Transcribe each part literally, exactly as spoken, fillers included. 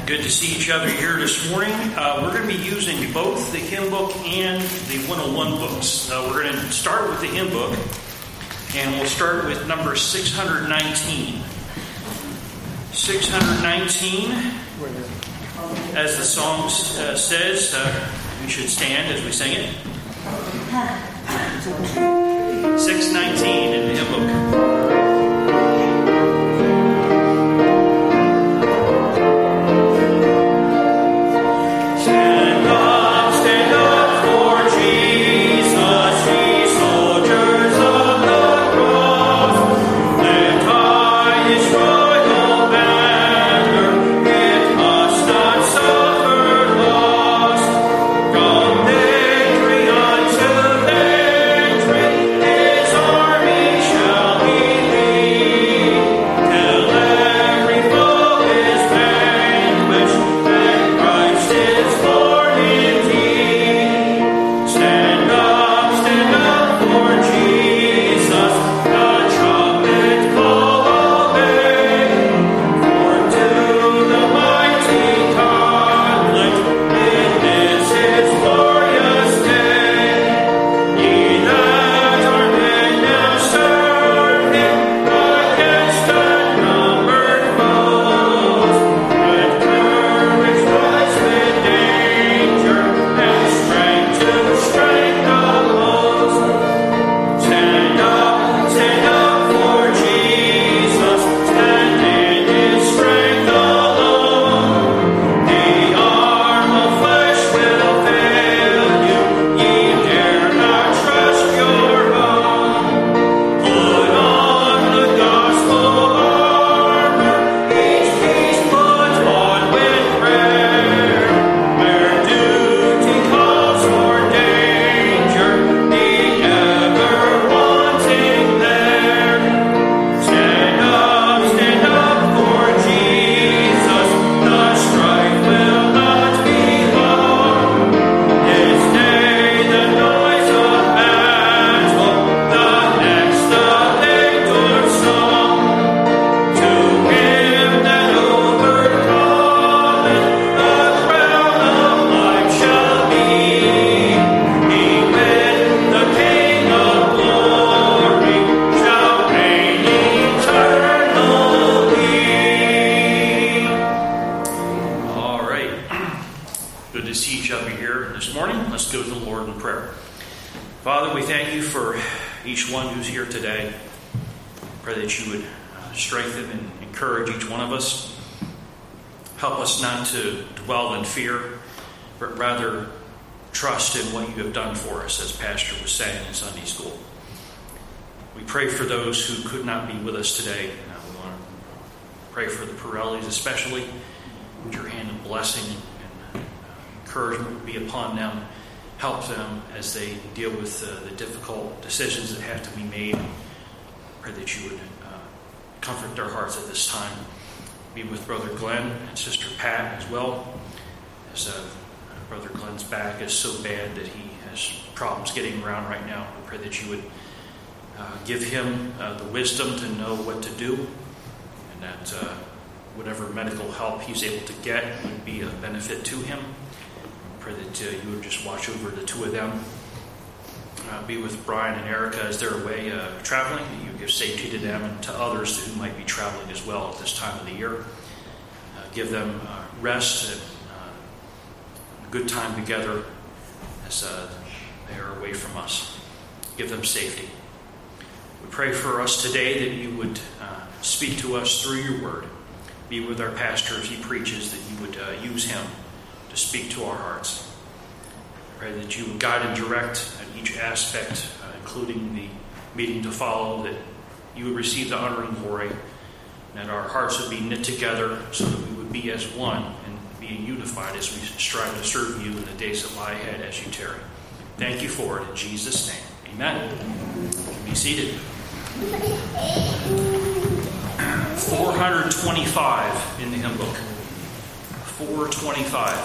Good to see each other here this morning. Uh, we're going to be using both the hymn book and the one oh one books. Uh, we're going to start with the hymn book, and we'll start with number six hundred nineteen. six hundred nineteen, as the song uh, says, uh, we should stand as we sing it. six nineteen in the hymn book. Who could not be with us today. Uh, we want to pray for the Pirellis especially. Would your hand of blessing and uh, encouragement be upon them. Help them as they deal with uh, the difficult decisions that have to be made. Pray that you would uh, comfort their hearts at this time. Be with Brother Glenn and Sister Pat as well. As uh, Brother Glenn's back is so bad that he has problems getting around right now. We pray that you would Uh, give him uh, the wisdom to know what to do, and that uh, whatever medical help he's able to get would be a benefit to him. I pray that uh, you would just watch over the two of them. Uh, be with Brian and Erica as they're away uh, traveling. You give safety to them and to others who might be traveling as well at this time of the year. Uh, give them uh, rest and uh, a good time together as uh, they are away from us. Give them safety. We pray for us today that you would uh, speak to us through your word. Be with our pastor as he preaches, that you would uh, use him to speak to our hearts. Pray that you would guide and direct at each aspect, uh, including the meeting to follow, that you would receive the honor and glory, and that our hearts would be knit together so that we would be as one and being unified as we strive to serve you in the days that lie ahead as you tarry. Thank you for it in Jesus' name. Amen. Be seated. four twenty-five in the hymn book. four twenty-five.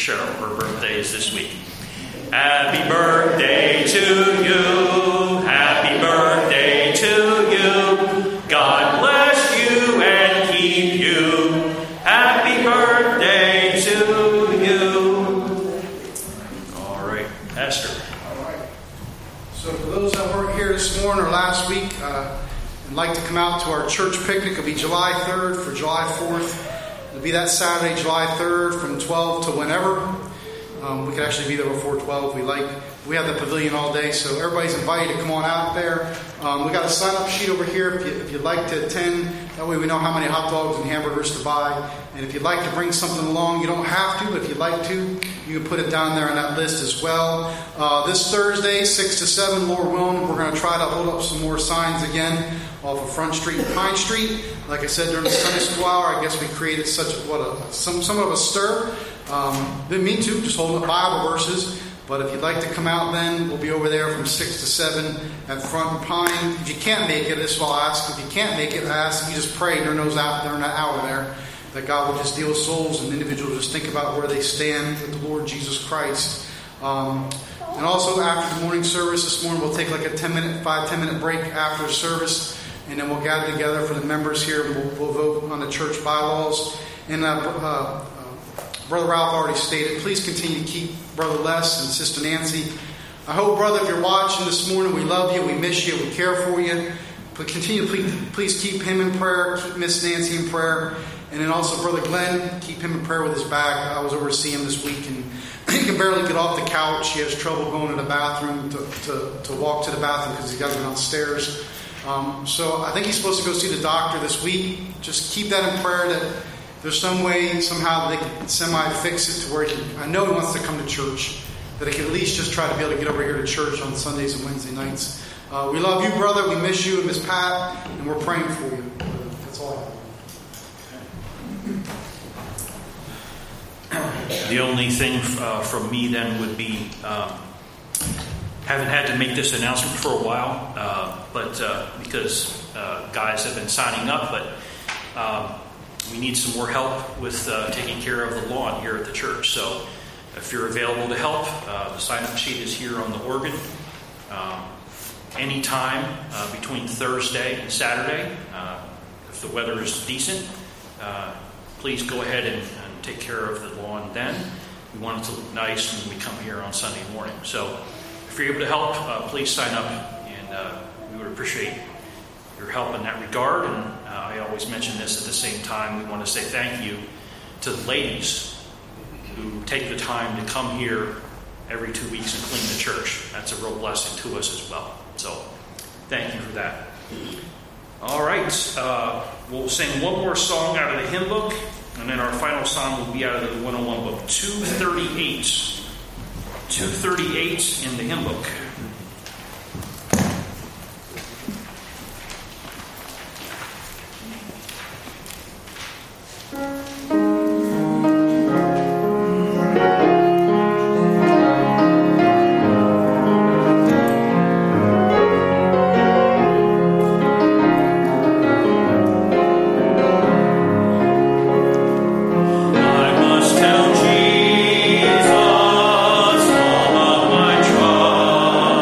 Cheryl. Her birthday is this week. Happy birthday to you. Happy birthday to you. God bless you and keep you. Happy birthday to you. All right, Esther. All right. So for those that weren't here this morning or last week, uh, and like to come out to our church picnic, it'll be July third for July fourth. It'll be that Saturday, July third, from twelve to whenever. Um, we could actually be there before twelve. We like we have the pavilion all day, so everybody's invited to come on out there. Um, we got a sign-up sheet over here if, you, if you'd like to attend. That way we know how many hot dogs and hamburgers to buy. And if you'd like to bring something along, you don't have to, but if you'd like to, you can put it down there on that list as well. Uh, this Thursday, six to seven, Lord willing, we're going to try to hold up some more signs again off of Front Street and Pine Street. Like I said, during the Sunday school hour, I guess we created such what a some somewhat of a stir. Um, didn't mean to, just holding up Bible verses. But if you'd like to come out then, we'll be over there from six to seven at Front and Pine. If you can't make it, this is what I'll ask. If you can't make it, I ask you just pray during those out during that hour there, that God will just deal with souls and individuals just think about where they stand with the Lord Jesus Christ. Um, and also after the morning service this morning, we'll take like a ten minute, five, ten minute break after the service. And then we'll gather together for the members here and we'll, we'll vote on the church bylaws. And uh, uh, Brother Ralph already stated, please continue to keep Brother Les and Sister Nancy. I hope, brother, if you're watching this morning, we love you, we miss you, we care for you. But continue, please, please keep him in prayer, keep Miss Nancy in prayer. And then also Brother Glenn, keep him in prayer with his back. I was over to see him this week and he can barely get off the couch. He has trouble going to the bathroom, to, to, to walk to the bathroom because he's got to go downstairs. Um, so I think he's supposed to go see the doctor this week. Just keep that in prayer that there's some way, somehow, they can semi-fix it to where he can, I know he wants to come to church, that he can at least just try to be able to get over here to church on Sundays and Wednesday nights. Uh, we love you, brother. We miss you and Miss Pat, and we're praying for you. That's all I have. The only thing uh, from me then would be, um, haven't had to make this announcement for a while, uh, but uh, because uh, guys have been signing up, but um, we need some more help with uh, taking care of the lawn here at the church. So if you're available to help, uh, the sign-up sheet is here on the organ. Um, anytime uh, between Thursday and Saturday, uh, if the weather is decent, uh, please go ahead and, and take care of the lawn then. We want it to look nice when we come here on Sunday morning. So if you're able to help, uh, please sign up, and uh, we would appreciate your help in that regard. And uh, I always mention this at the same time. We want to say thank you to the ladies who take the time to come here every two weeks and clean the church. That's a real blessing to us as well. So thank you for that. All right. Uh, we'll sing one more song out of the hymn book, and then our final song will be out of the one oh one book, two thirty-eight. two thirty-eight in the hymn book. Jesus, all of my troubles.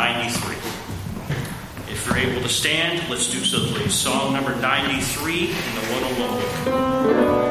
ninety-three. If you're able to stand, let's do so, please. Song number ninety-three in the One Alone.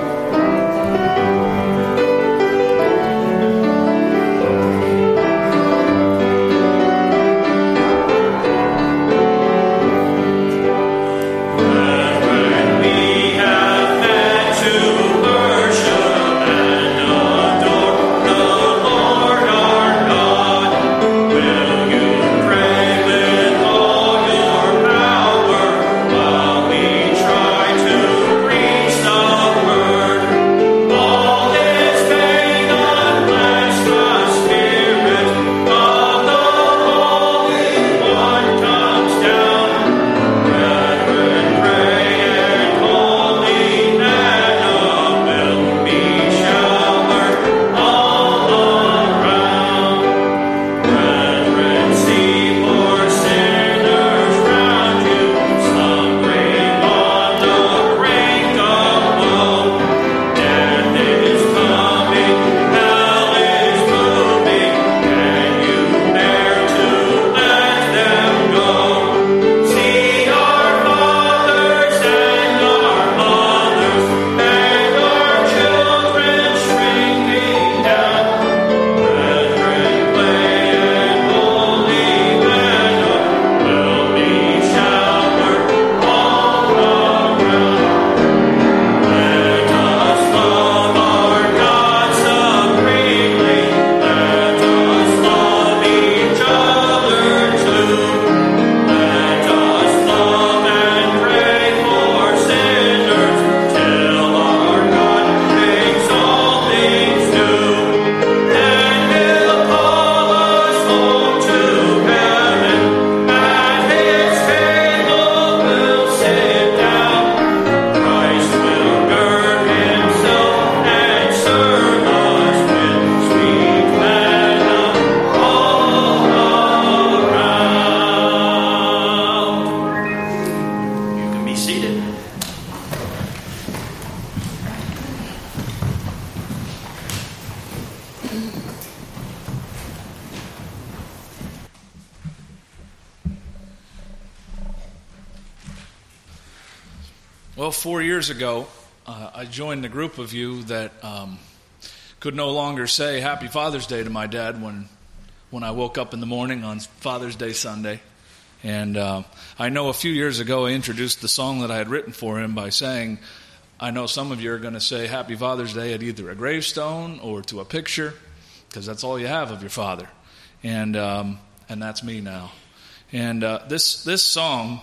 Well, four years ago, uh, I joined a group of you that um, could no longer say Happy Father's Day to my dad when when I woke up in the morning on Father's Day Sunday. And uh, I know a few years ago I introduced the song that I had written for him by saying, I know some of you are going to say Happy Father's Day at either a gravestone or to a picture, because that's all you have of your father. And um, and that's me now. And uh, this this song,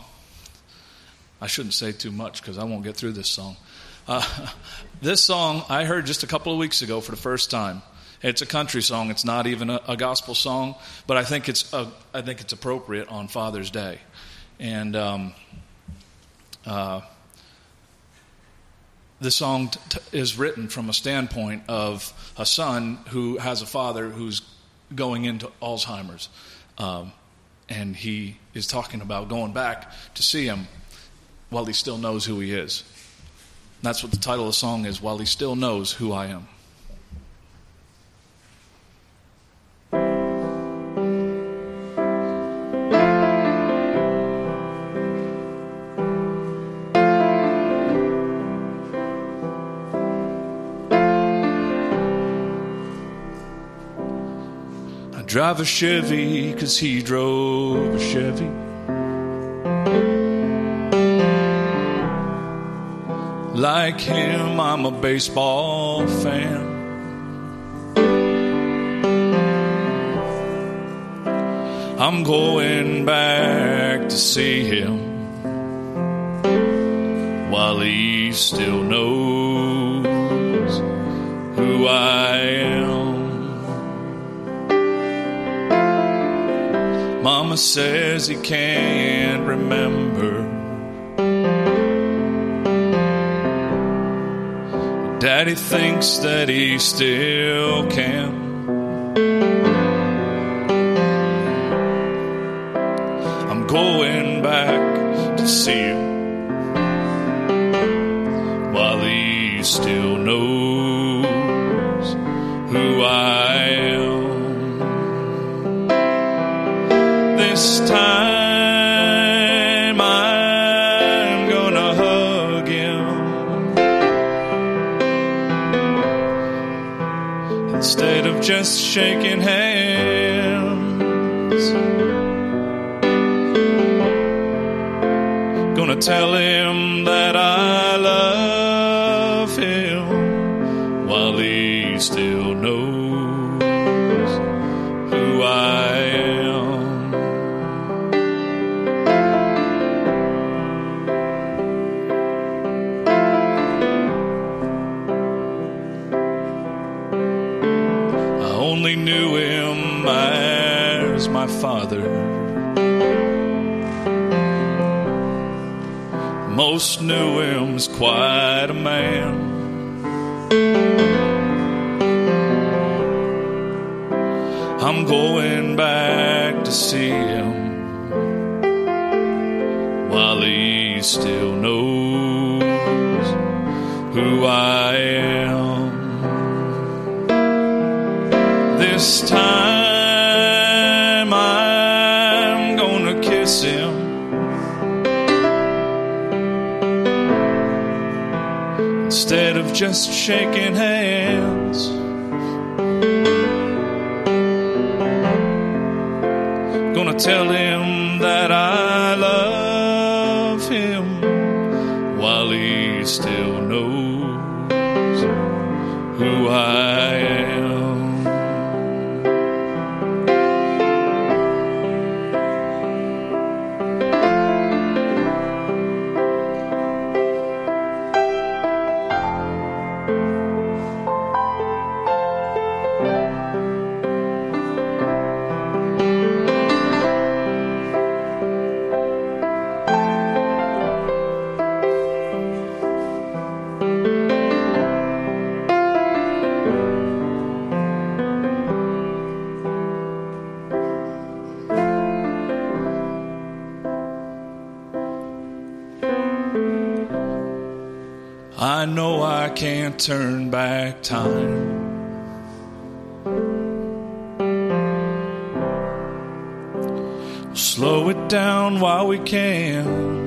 I shouldn't say too much because I won't get through this song. Uh, this song I heard just a couple of weeks ago for the first time. It's a country song. It's not even a, a gospel song, but I think it's a, I think it's appropriate on Father's Day. And um, uh, the song t- t- is written from a standpoint of a son who has a father who's going into Alzheimer's, um, and he is talking about going back to see him while he still knows who he is. That's what the title of the song is, While He Still Knows Who I Am. I drive a Chevy 'cause he drove a Chevy. Like him, I'm a baseball fan. I'm going back to see him while he still knows who I am. Mama says he can't remember. Daddy thinks that he still can. I'm going back to see him while he still knows who I am. This This time I'm gonna hug him instead of just shaking hands. Gonna tell him that I love him while he still knows who I am. I only knew him as my father. Most knew him as quite a man. I'm going back to see him while he still knows who I am. This time I'm gonna kiss him instead of just shaking hands. Gonna tell him that I love him while he still knows who I am. I know I can't turn back time. Slow it down while we can.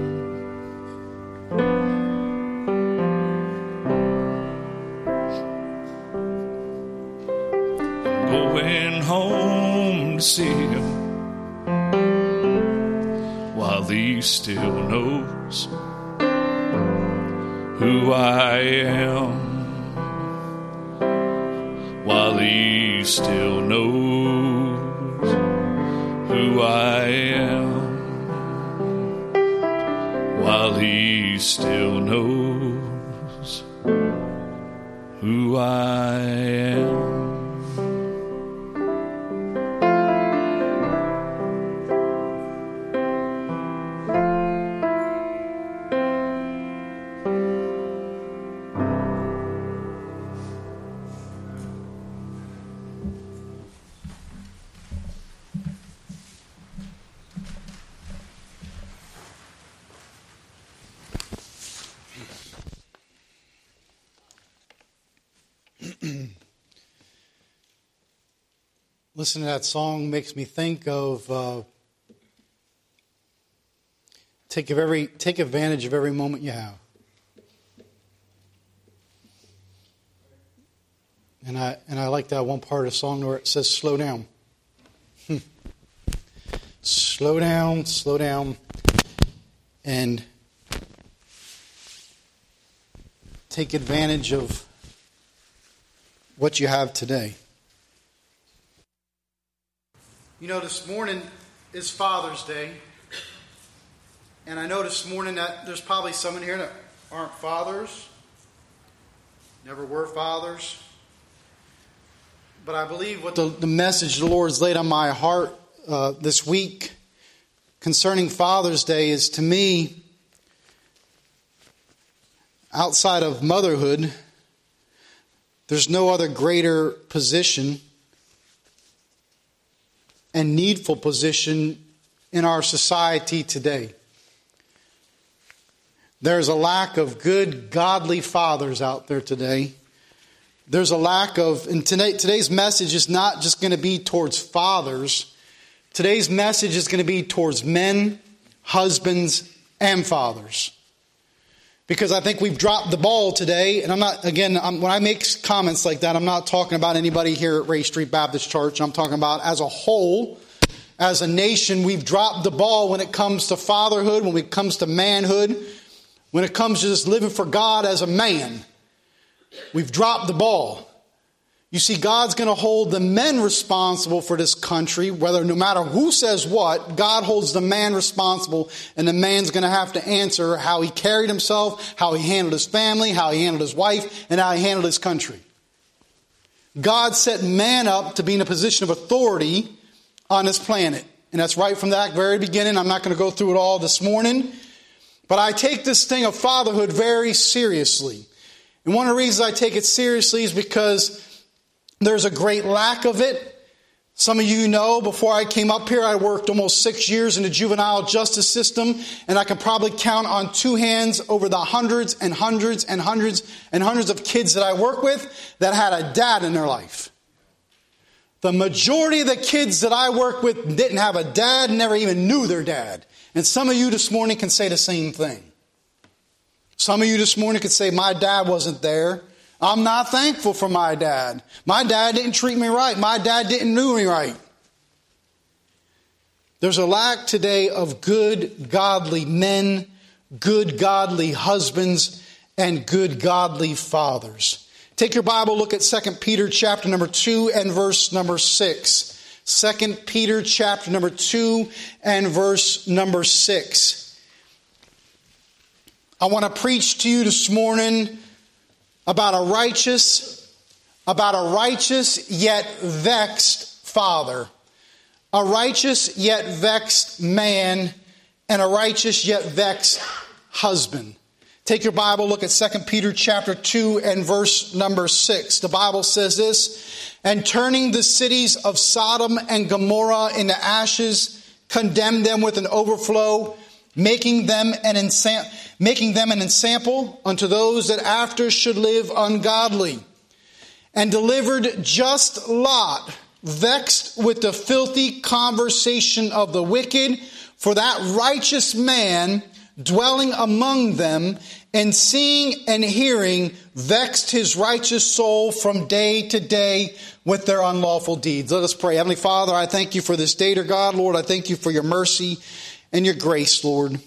Going home to see him while he still knows who I am, while he still knows who I am, while he still knows who I am. Listening to that song makes me think of uh, take of every take advantage of every moment you have. And I and I like that one part of the song where it says slow down. Slow down, slow down, and take advantage of what you have today. You know, this morning is Father's Day. And I know this morning that there's probably some in here that aren't fathers, never were fathers. But I believe what the, the message the Lord has laid on my heart uh, this week concerning Father's Day is, to me, outside of motherhood, there's no other greater position and needful position in our society today. There's a lack of good, godly fathers out there today. There's a lack of, and today, today's message is not just going to be towards fathers, Today's message is going to be towards men, husbands, and fathers. Because I think we've dropped the ball today. And I'm not, again, I'm, when I make comments like that, I'm not talking about anybody here at Ray Street Baptist Church. I'm talking about as a whole, as a nation, we've dropped the ball when it comes to fatherhood, when it comes to manhood, when it comes to just living for God as a man. We've dropped the ball. You see, God's going to hold the men responsible for this country, whether no matter who says what, God holds the man responsible, and the man's going to have to answer how he carried himself, how he handled his family, how he handled his wife, and how he handled his country. God set man up to be in a position of authority on this planet. And that's right from that very beginning. I'm not going to go through it all this morning. But I take this thing of fatherhood very seriously. And one of the reasons I take it seriously is because there's a great lack of it. Some of you know, before I came up here, I worked almost six years in the juvenile justice system, and I can probably count on two hands over the hundreds and hundreds and hundreds and hundreds of kids that I work with that had a dad in their life. The majority of the kids that I work with didn't have a dad, never even knew their dad. And some of you this morning can say the same thing. Some of you this morning could say, my dad wasn't there. I'm not thankful for my dad. My dad didn't treat me right. My dad didn't do me right. There's a lack today of good, godly men, good, godly husbands, and good, godly fathers. Take your Bible, look at Second Peter chapter number two and verse number six. Second Peter chapter number two and verse number six. I want to preach to you this morning about a righteous, about a righteous yet vexed father, a righteous yet vexed man, and a righteous yet vexed husband. Take your Bible, look at Second Peter chapter two and verse number six. The Bible says this, and turning the cities of Sodom and Gomorrah into ashes, condemned them with an overflow, making them an ensample, making them an ensample unto those that after should live ungodly, and delivered just Lot, vexed with the filthy conversation of the wicked, for that righteous man dwelling among them, and seeing and hearing, vexed his righteous soul from day to day with their unlawful deeds. Let us pray. Heavenly Father, I thank you for this day, dear God. Lord, I thank you for your mercy and your grace, Lord.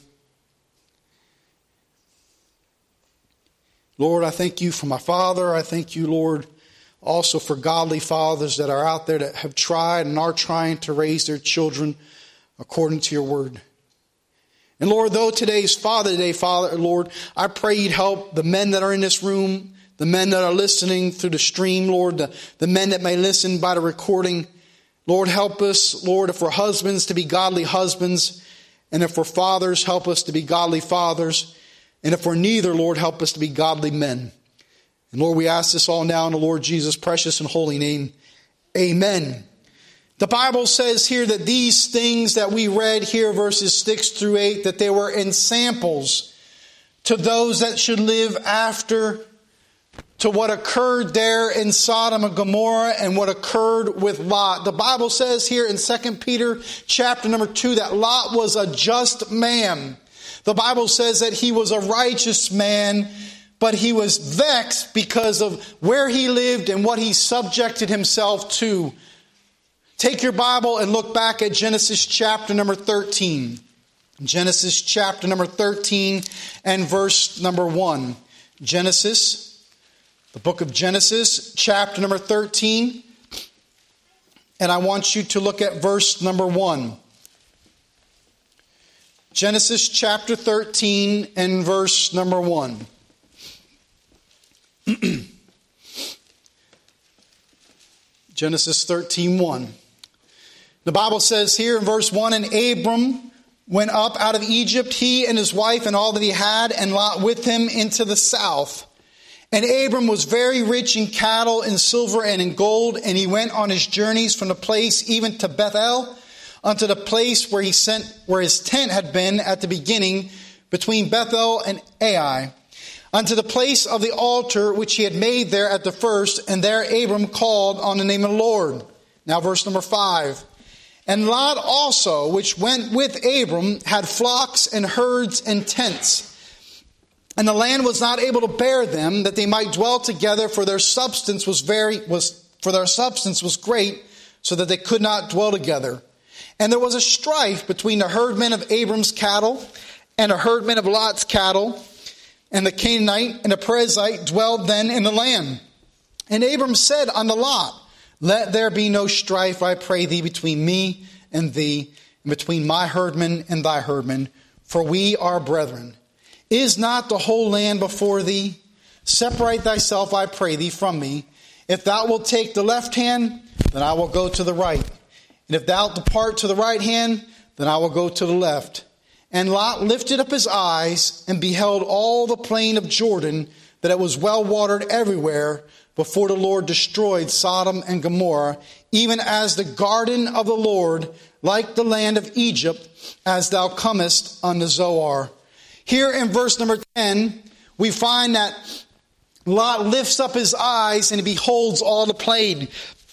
Lord, I thank you for my father. I thank you, Lord, also for godly fathers that are out there that have tried and are trying to raise their children according to your word. And Lord, though today's Father Day, Father, Lord, I pray you'd help the men that are in this room, the men that are listening through the stream, Lord, the, the men that may listen by the recording. Lord, help us, Lord, if we're husbands, to be godly husbands. And if we're fathers, help us to be godly fathers. And if we're neither, Lord, help us to be godly men. And Lord, we ask this all now in the Lord Jesus' precious and holy name. Amen. The Bible says here that these things that we read here, verses six through eight, that they were ensamples to those that should live after, to what occurred there in Sodom and Gomorrah and what occurred with Lot. The Bible says here in Second Peter chapter number two that Lot was a just man. The Bible says that he was a righteous man, but he was vexed because of where he lived and what he subjected himself to. Take your Bible and look back at Genesis chapter number thirteen. Genesis chapter number thirteen and verse number one. Genesis, the book of Genesis, chapter number thirteen. And I want you to look at verse number one. Genesis chapter thirteen and verse number one. Genesis thirteen one. The Bible says here in verse one, and Abram went up out of Egypt, he and his wife and all that he had, and Lot with him into the south. And Abram was very rich in cattle, in silver, and in gold, and he went on his journeys from the place even to Bethel, unto the place where he sent, where his tent had been at the beginning, between Bethel and Ai, unto the place of the altar which he had made there at the first, and there Abram called on the name of the Lord. Now verse number five. And Lot also, which went with Abram, had flocks and herds and tents. And the land was not able to bear them, that they might dwell together, for their substance was very was for their substance was great, so that they could not dwell together. And there was a strife between the herdmen of Abram's cattle and the herdmen of Lot's cattle. And the Canaanite and the Perizzite dwelled then in the land. And Abram said unto Lot, let there be no strife, I pray thee, between me and thee, and between my herdmen and thy herdmen, for we are brethren. Is not the whole land before thee? Separate thyself, I pray thee, from me. If thou wilt take the left hand, then I will go to the right. And if thou depart to the right hand, then I will go to the left. And Lot lifted up his eyes and beheld all the plain of Jordan, that it was well watered everywhere, before the Lord destroyed Sodom and Gomorrah, even as the garden of the Lord, like the land of Egypt, as thou comest unto Zoar. Here in verse number ten, we find that Lot lifts up his eyes and he beholds all the plain.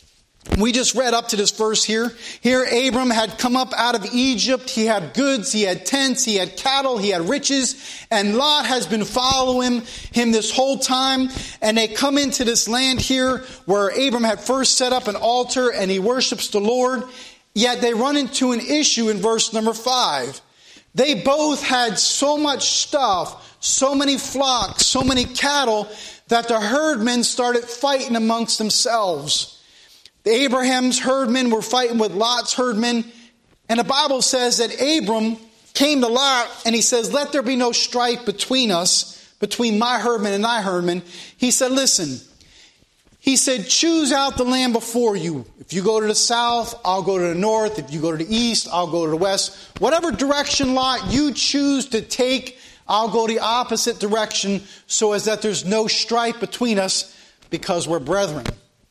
We just read up to this verse here. Here Abram had come up out of Egypt. He had goods, he had tents, he had cattle, he had riches. And Lot has been following him this whole time. And they come into this land here where Abram had first set up an altar and he worships the Lord. Yet they run into an issue in verse number five. They both had so much stuff, so many flocks, so many cattle, that the herdmen started fighting amongst themselves. The Abraham's herdmen were fighting with Lot's herdmen. And the Bible says that Abram came to Lot and he says, let there be no strife between us, between my herdmen and thy herdmen. He said, listen, he said, choose out the land before you. If you go to the south, I'll go to the north. If you go to the east, I'll go to the west. Whatever direction, Lot, you choose to take, I'll go the opposite direction, so as that there's no strife between us, because we're brethren.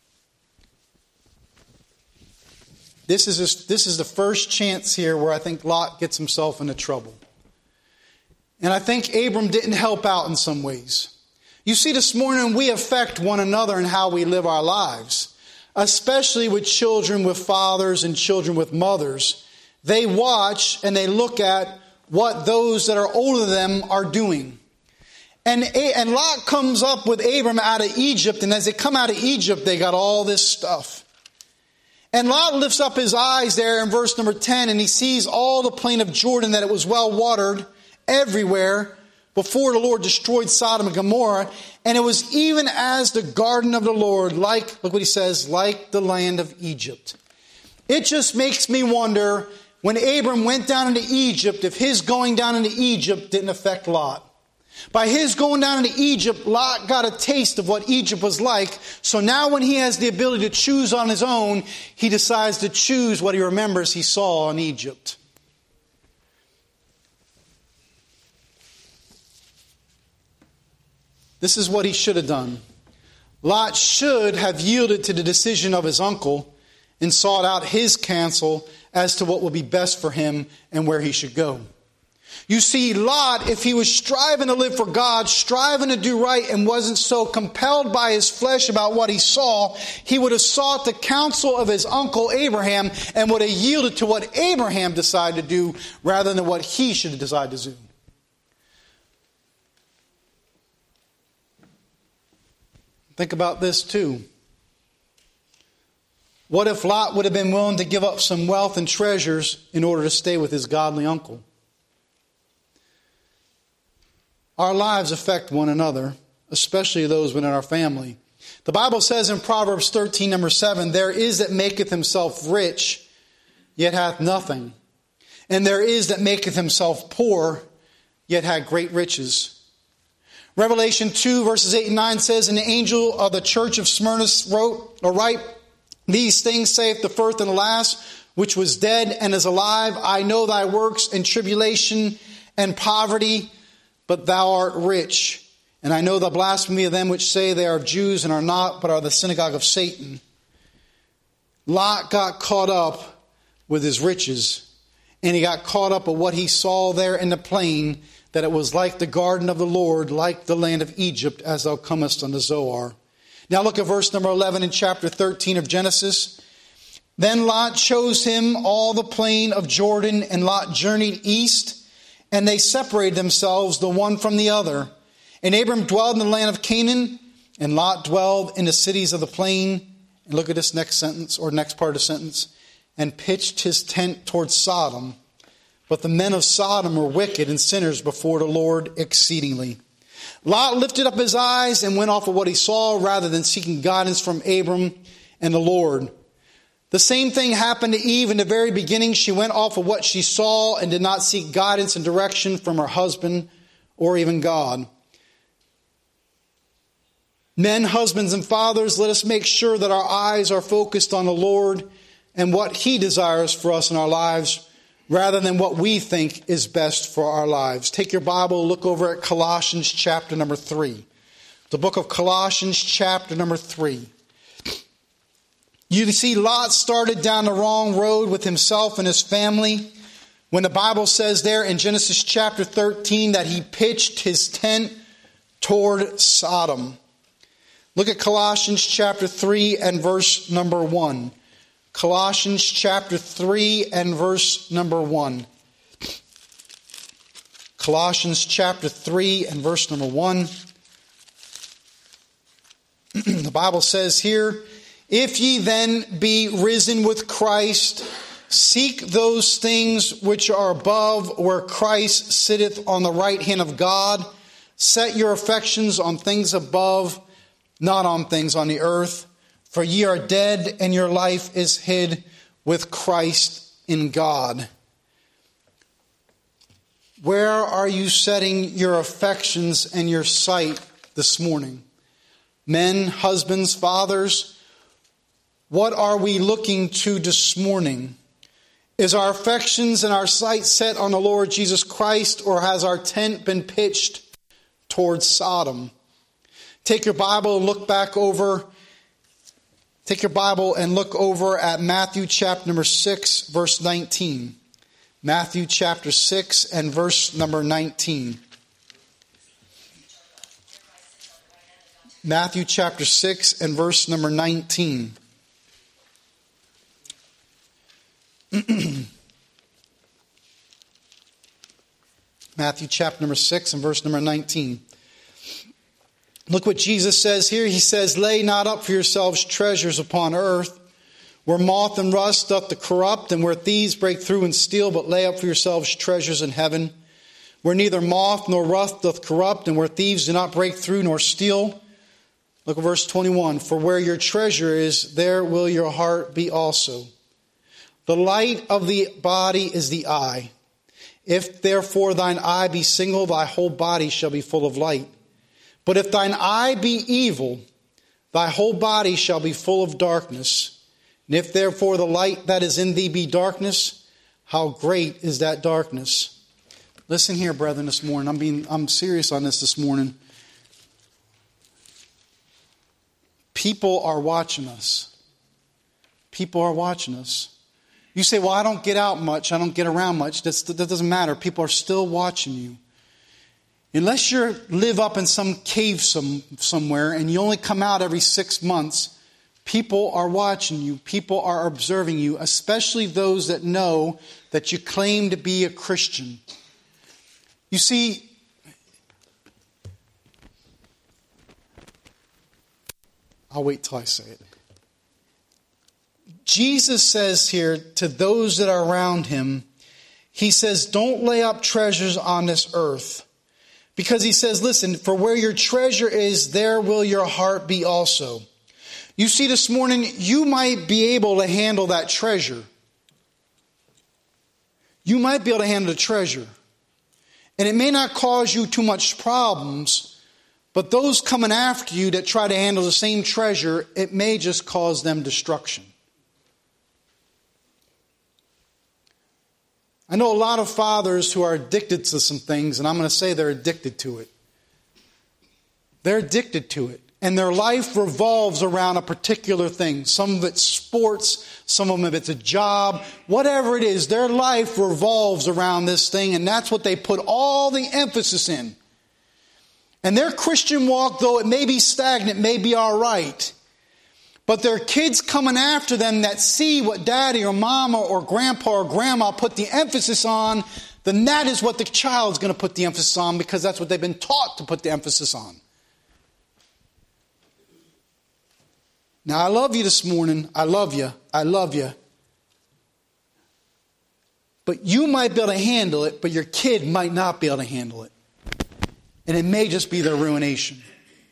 This is, a, this is the first chance here where I think Lot gets himself into trouble. And I think Abram didn't help out in some ways. You see, this morning we affect one another in how we live our lives, especially with children with fathers and children with mothers. They watch and they look at what those that are older than them are doing. And, and Lot comes up with Abram out of Egypt, and as they come out of Egypt, they got all this stuff. And Lot lifts up his eyes there in verse number ten, and he sees all the plain of Jordan, that it was well watered everywhere before the Lord destroyed Sodom and Gomorrah. And it was even as the garden of the Lord, like, look what he says, like the land of Egypt. It just makes me wonder, when Abram went down into Egypt, if his going down into Egypt didn't affect Lot. By his going down into Egypt, Lot got a taste of what Egypt was like. So now when he has the ability to choose on his own, he decides to choose what he remembers he saw in Egypt. This is what he should have done. Lot should have yielded to the decision of his uncle and sought out his counsel as to what would be best for him and where he should go. You see, Lot, if he was striving to live for God, striving to do right, and wasn't so compelled by his flesh about what he saw, he would have sought the counsel of his uncle Abraham and would have yielded to what Abraham decided to do rather than what he should have decided to do. Think about this too. What if Lot would have been willing to give up some wealth and treasures in order to stay with his godly uncle? Our lives affect one another, especially those within our family. The Bible says in Proverbs thirteen, number seven, there is that maketh himself rich, yet hath nothing. And there is that maketh himself poor, yet hath great riches. Revelation two, verses eight and nine says, and the angel of the church of Smyrna wrote, or write, these things saith the first and the last, which was dead and is alive. I know thy works and tribulation and poverty, but thou art rich. And I know the blasphemy of them which say they are Jews and are not, but are the synagogue of Satan. Lot got caught up with his riches. And he got caught up with what he saw there in the plain, that it was like the garden of the Lord, like the land of Egypt, as thou comest unto Zoar. Now look at verse number eleven in chapter thirteen of Genesis. Then Lot chose him all the plain of Jordan, and Lot journeyed east, and they separated themselves the one from the other. And Abram dwelled in the land of Canaan, and Lot dwelled in the cities of the plain. And look at this next sentence, or next part of the sentence. And pitched his tent towards Sodom. But the men of Sodom were wicked and sinners before the Lord exceedingly. Lot lifted up his eyes and went off of what he saw, rather than seeking guidance from Abram and the Lord. The same thing happened to Eve in the very beginning. She went off of what she saw and did not seek guidance and direction from her husband or even God. Men, husbands, and fathers, let us make sure that our eyes are focused on the Lord and what He desires for us in our lives, rather than what we think is best for our lives. Take your Bible, look over at Colossians chapter number three. The book of Colossians chapter number three. You see, Lot started down the wrong road with himself and his family when the Bible says there in Genesis chapter thirteen that he pitched his tent toward Sodom. Look at Colossians chapter three and verse number one. Colossians chapter three and verse number one. Colossians chapter three and verse number one. The Bible says here, if ye then be risen with Christ, seek those things which are above, where Christ sitteth on the right hand of God. Set your affections on things above, not on things on the earth. For ye are dead, and your life is hid with Christ in God. Where are you setting your affections and your sight this morning? Men, husbands, fathers, what are we looking to this morning? Is our affections and our sight set on the Lord Jesus Christ, or has our tent been pitched towards Sodom? Take your Bible and look back over, take your Bible and look over at Matthew chapter number six, verse nineteen. Matthew chapter six and verse number nineteen. Matthew chapter six and verse number nineteen. Matthew chapter number six and verse number nineteen. Look what Jesus says here. He says, lay not up for yourselves treasures upon earth, where moth and rust doth the corrupt, and where thieves break through and steal, but lay up for yourselves treasures in heaven, where neither moth nor rust doth corrupt, and where thieves do not break through nor steal. Look at verse twenty-one. For where your treasure is, there will your heart be also. The light of the body is the eye. If therefore thine eye be single, thy whole body shall be full of light. But if thine eye be evil, thy whole body shall be full of darkness. And if therefore the light that is in thee be darkness, how great is that darkness? Listen here, brethren, this morning. I'm being I'm serious on this this morning. People are watching us. People are watching us. You say, well, I don't get out much. I don't get around much. That's, that doesn't matter. People are still watching you. Unless you live up in some cave some, somewhere and you only come out every six months, people are watching you. People are observing you, especially those that know that you claim to be a Christian. You see, I'll wait till I say it. Jesus says here to those that are around him, he says, don't lay up treasures on this earth. Because he says, listen, for where your treasure is, there will your heart be also. You see, this morning, you might be able to handle that treasure. You might be able to handle the treasure. And it may not cause you too much problems, but those coming after you that try to handle the same treasure, it may just cause them destruction. I know a lot of fathers who are addicted to some things, and I'm going to say they're addicted to it. They're addicted to it. And their life revolves around a particular thing. Some of it's sports, some of it's a job, whatever it is. Their life revolves around this thing, and that's what they put all the emphasis in. And their Christian walk, though it may be stagnant, may be all right. But there are kids coming after them that see what daddy or mama or grandpa or grandma put the emphasis on, then that is what the child's going to put the emphasis on, because that's what they've been taught to put the emphasis on. Now, I love you this morning. I love you. I love you. But you might be able to handle it, but your kid might not be able to handle it. And it may just be their ruination.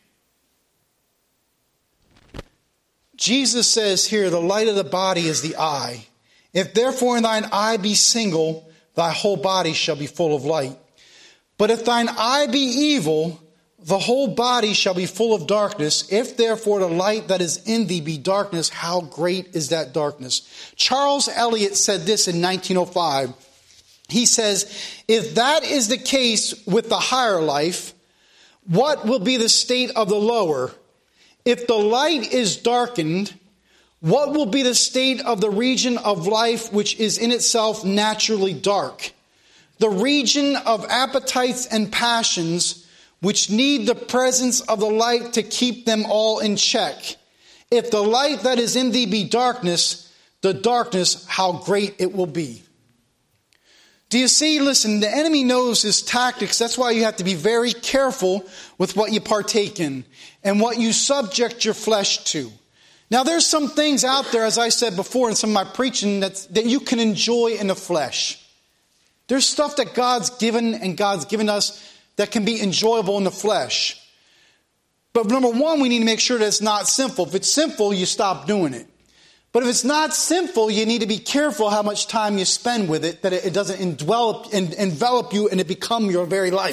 Jesus says here, the light of the body is the eye. If therefore thine eye be single, thy whole body shall be full of light. But if thine eye be evil, the whole body shall be full of darkness. If therefore the light that is in thee be darkness, how great is that darkness? Charles Eliot said this in nineteen oh five. He says, if that is the case with the higher life, what will be the state of the lower? If the light is darkened, what will be the state of the region of life which is in itself naturally dark? The region of appetites and passions which need the presence of the light to keep them all in check. If the light that is in thee be darkness, the darkness, how great it will be. Do you see? Listen, the enemy knows his tactics. That's why you have to be very careful with what you partake in and what you subject your flesh to. Now, there's some things out there, as I said before in some of my preaching, that's, that you can enjoy in the flesh. There's stuff that God's given and God's given us that can be enjoyable in the flesh. But number one, we need to make sure that it's not sinful. If it's sinful, you stop doing it. But if it's not sinful, you need to be careful how much time you spend with it, that it doesn't envelop, envelop you and it become your very life.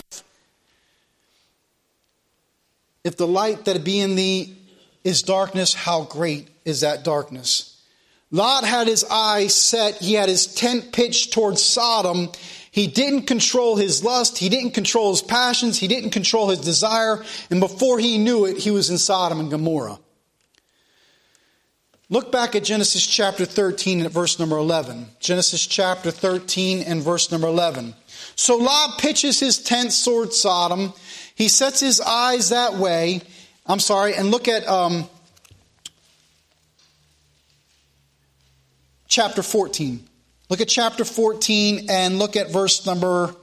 If the light that be in thee is darkness, how great is that darkness? Lot had his eyes set. He had his tent pitched towards Sodom. He didn't control his lust. He didn't control his passions. He didn't control his desire. And before he knew it, he was in Sodom and Gomorrah. Look back at Genesis chapter thirteen and at verse number eleven. Genesis chapter thirteen and verse number eleven. So Lot pitches his tent towards Sodom. He sets his eyes that way. I'm sorry, and look at um, chapter fourteen. Look at chapter fourteen and look at verse number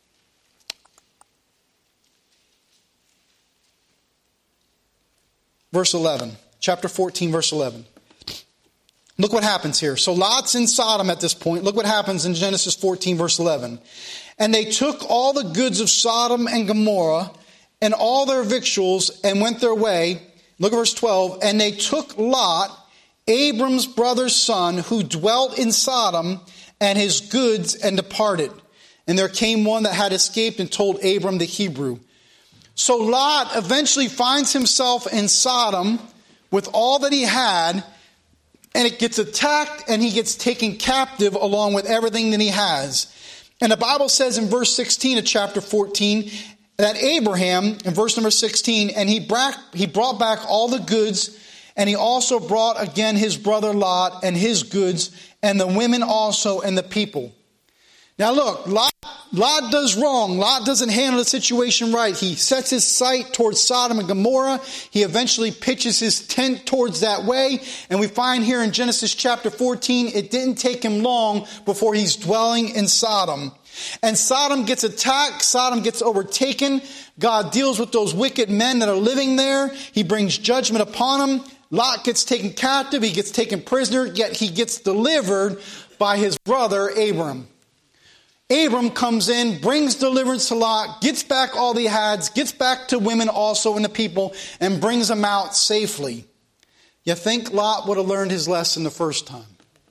verse eleven. Chapter fourteen, verse eleven. Look what happens here. So Lot's in Sodom at this point. Look what happens in Genesis fourteen, verse eleven. And they took all the goods of Sodom and Gomorrah and all their victuals and went their way. Look at verse twelve. And they took Lot, Abram's brother's son, who dwelt in Sodom, and his goods, and departed. And there came one that had escaped and told Abram the Hebrew. So Lot eventually finds himself in Sodom with all that he had, and it gets attacked, and he gets taken captive along with everything that he has. And the Bible says in verse sixteen of chapter fourteen that Abraham, in verse number sixteen, and he brought, he brought back all the goods, and he also brought again his brother Lot and his goods, and the women also and the people. Now look, Lot, Lot does wrong. Lot doesn't handle the situation right. He sets his sight towards Sodom and Gomorrah. He eventually pitches his tent towards that way. And we find here in Genesis chapter fourteen, it didn't take him long before he's dwelling in Sodom. And Sodom gets attacked. Sodom gets overtaken. God deals with those wicked men that are living there. He brings judgment upon them. Lot gets taken captive. He gets taken prisoner. Yet he gets delivered by his brother Abram. Abram comes in, brings deliverance to Lot, gets back all he had, gets back to women also and the people, and brings them out safely. You think Lot would have learned his lesson the first time?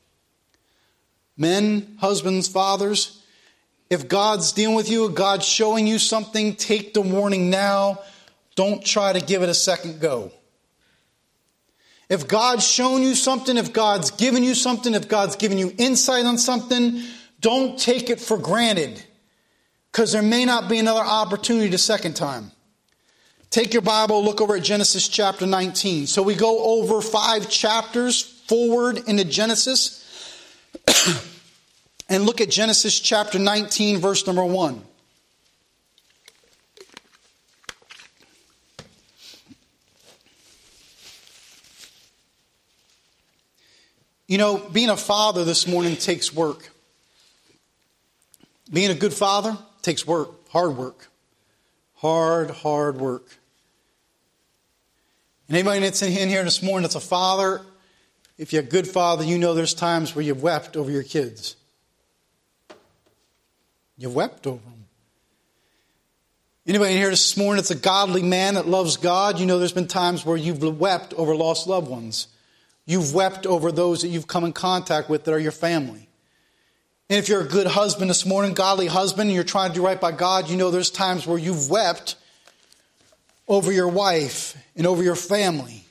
Men, husbands, fathers, if God's dealing with you, God's showing you something, take the warning now. Don't try to give it a second go. If God's shown you something, if God's given you something, if God's given you insight on something, don't take it for granted, because there may not be another opportunity the second time. Take your Bible, look over at Genesis chapter nineteen. So we go over five chapters forward into Genesis. And look at Genesis chapter nineteen, verse number one. You know, being a father this morning takes work. Being a good father takes work, hard work. Hard, hard work. And anybody that's in here this morning that's a father, if you're a good father, you know there's times where you've wept over your kids. You've wept over them. Anybody in here this morning that's a godly man that loves God, you know there's been times where you've wept over lost loved ones. You've wept over those that you've come in contact with that are your family. And if you're a good husband this morning, godly husband, and you're trying to do right by God, you know there's times where you've wept over your wife and over your family.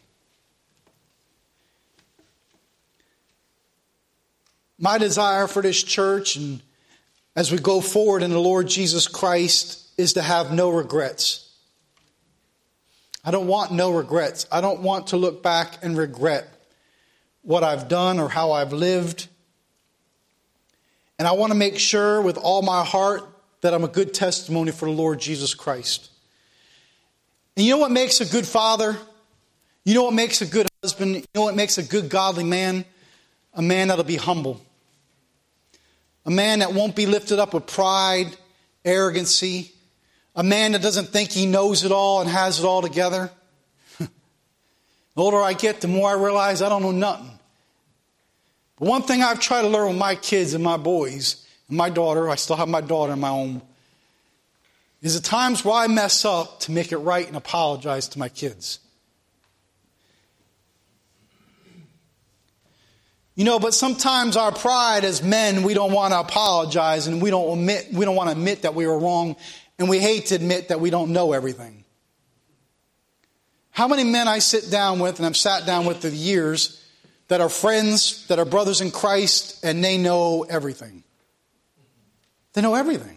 My desire for this church, and as we go forward in the Lord Jesus Christ, is to have no regrets. I don't want no regrets. I don't want to look back and regret what I've done or how I've lived. And I want to make sure with all my heart that I'm a good testimony for the Lord Jesus Christ. And you know what makes a good father? You know what makes a good husband? You know what makes a good godly man? A man that'll be humble. A man that won't be lifted up with pride, arrogancy. A man that doesn't think he knows it all and has it all together. The older I get, the more I realize I don't know nothing. But one thing I've tried to learn with my kids and my boys, and my daughter, I still have my daughter in my own, is the times where I mess up to make it right and apologize to my kids. You know, but sometimes our pride as men, we don't want to apologize, and we don't admit, we don't want to admit that we were wrong, and we hate to admit that we don't know everything. How many men I sit down with, and I've sat down with through the years, that are friends, that are brothers in Christ, and they know everything. They know everything.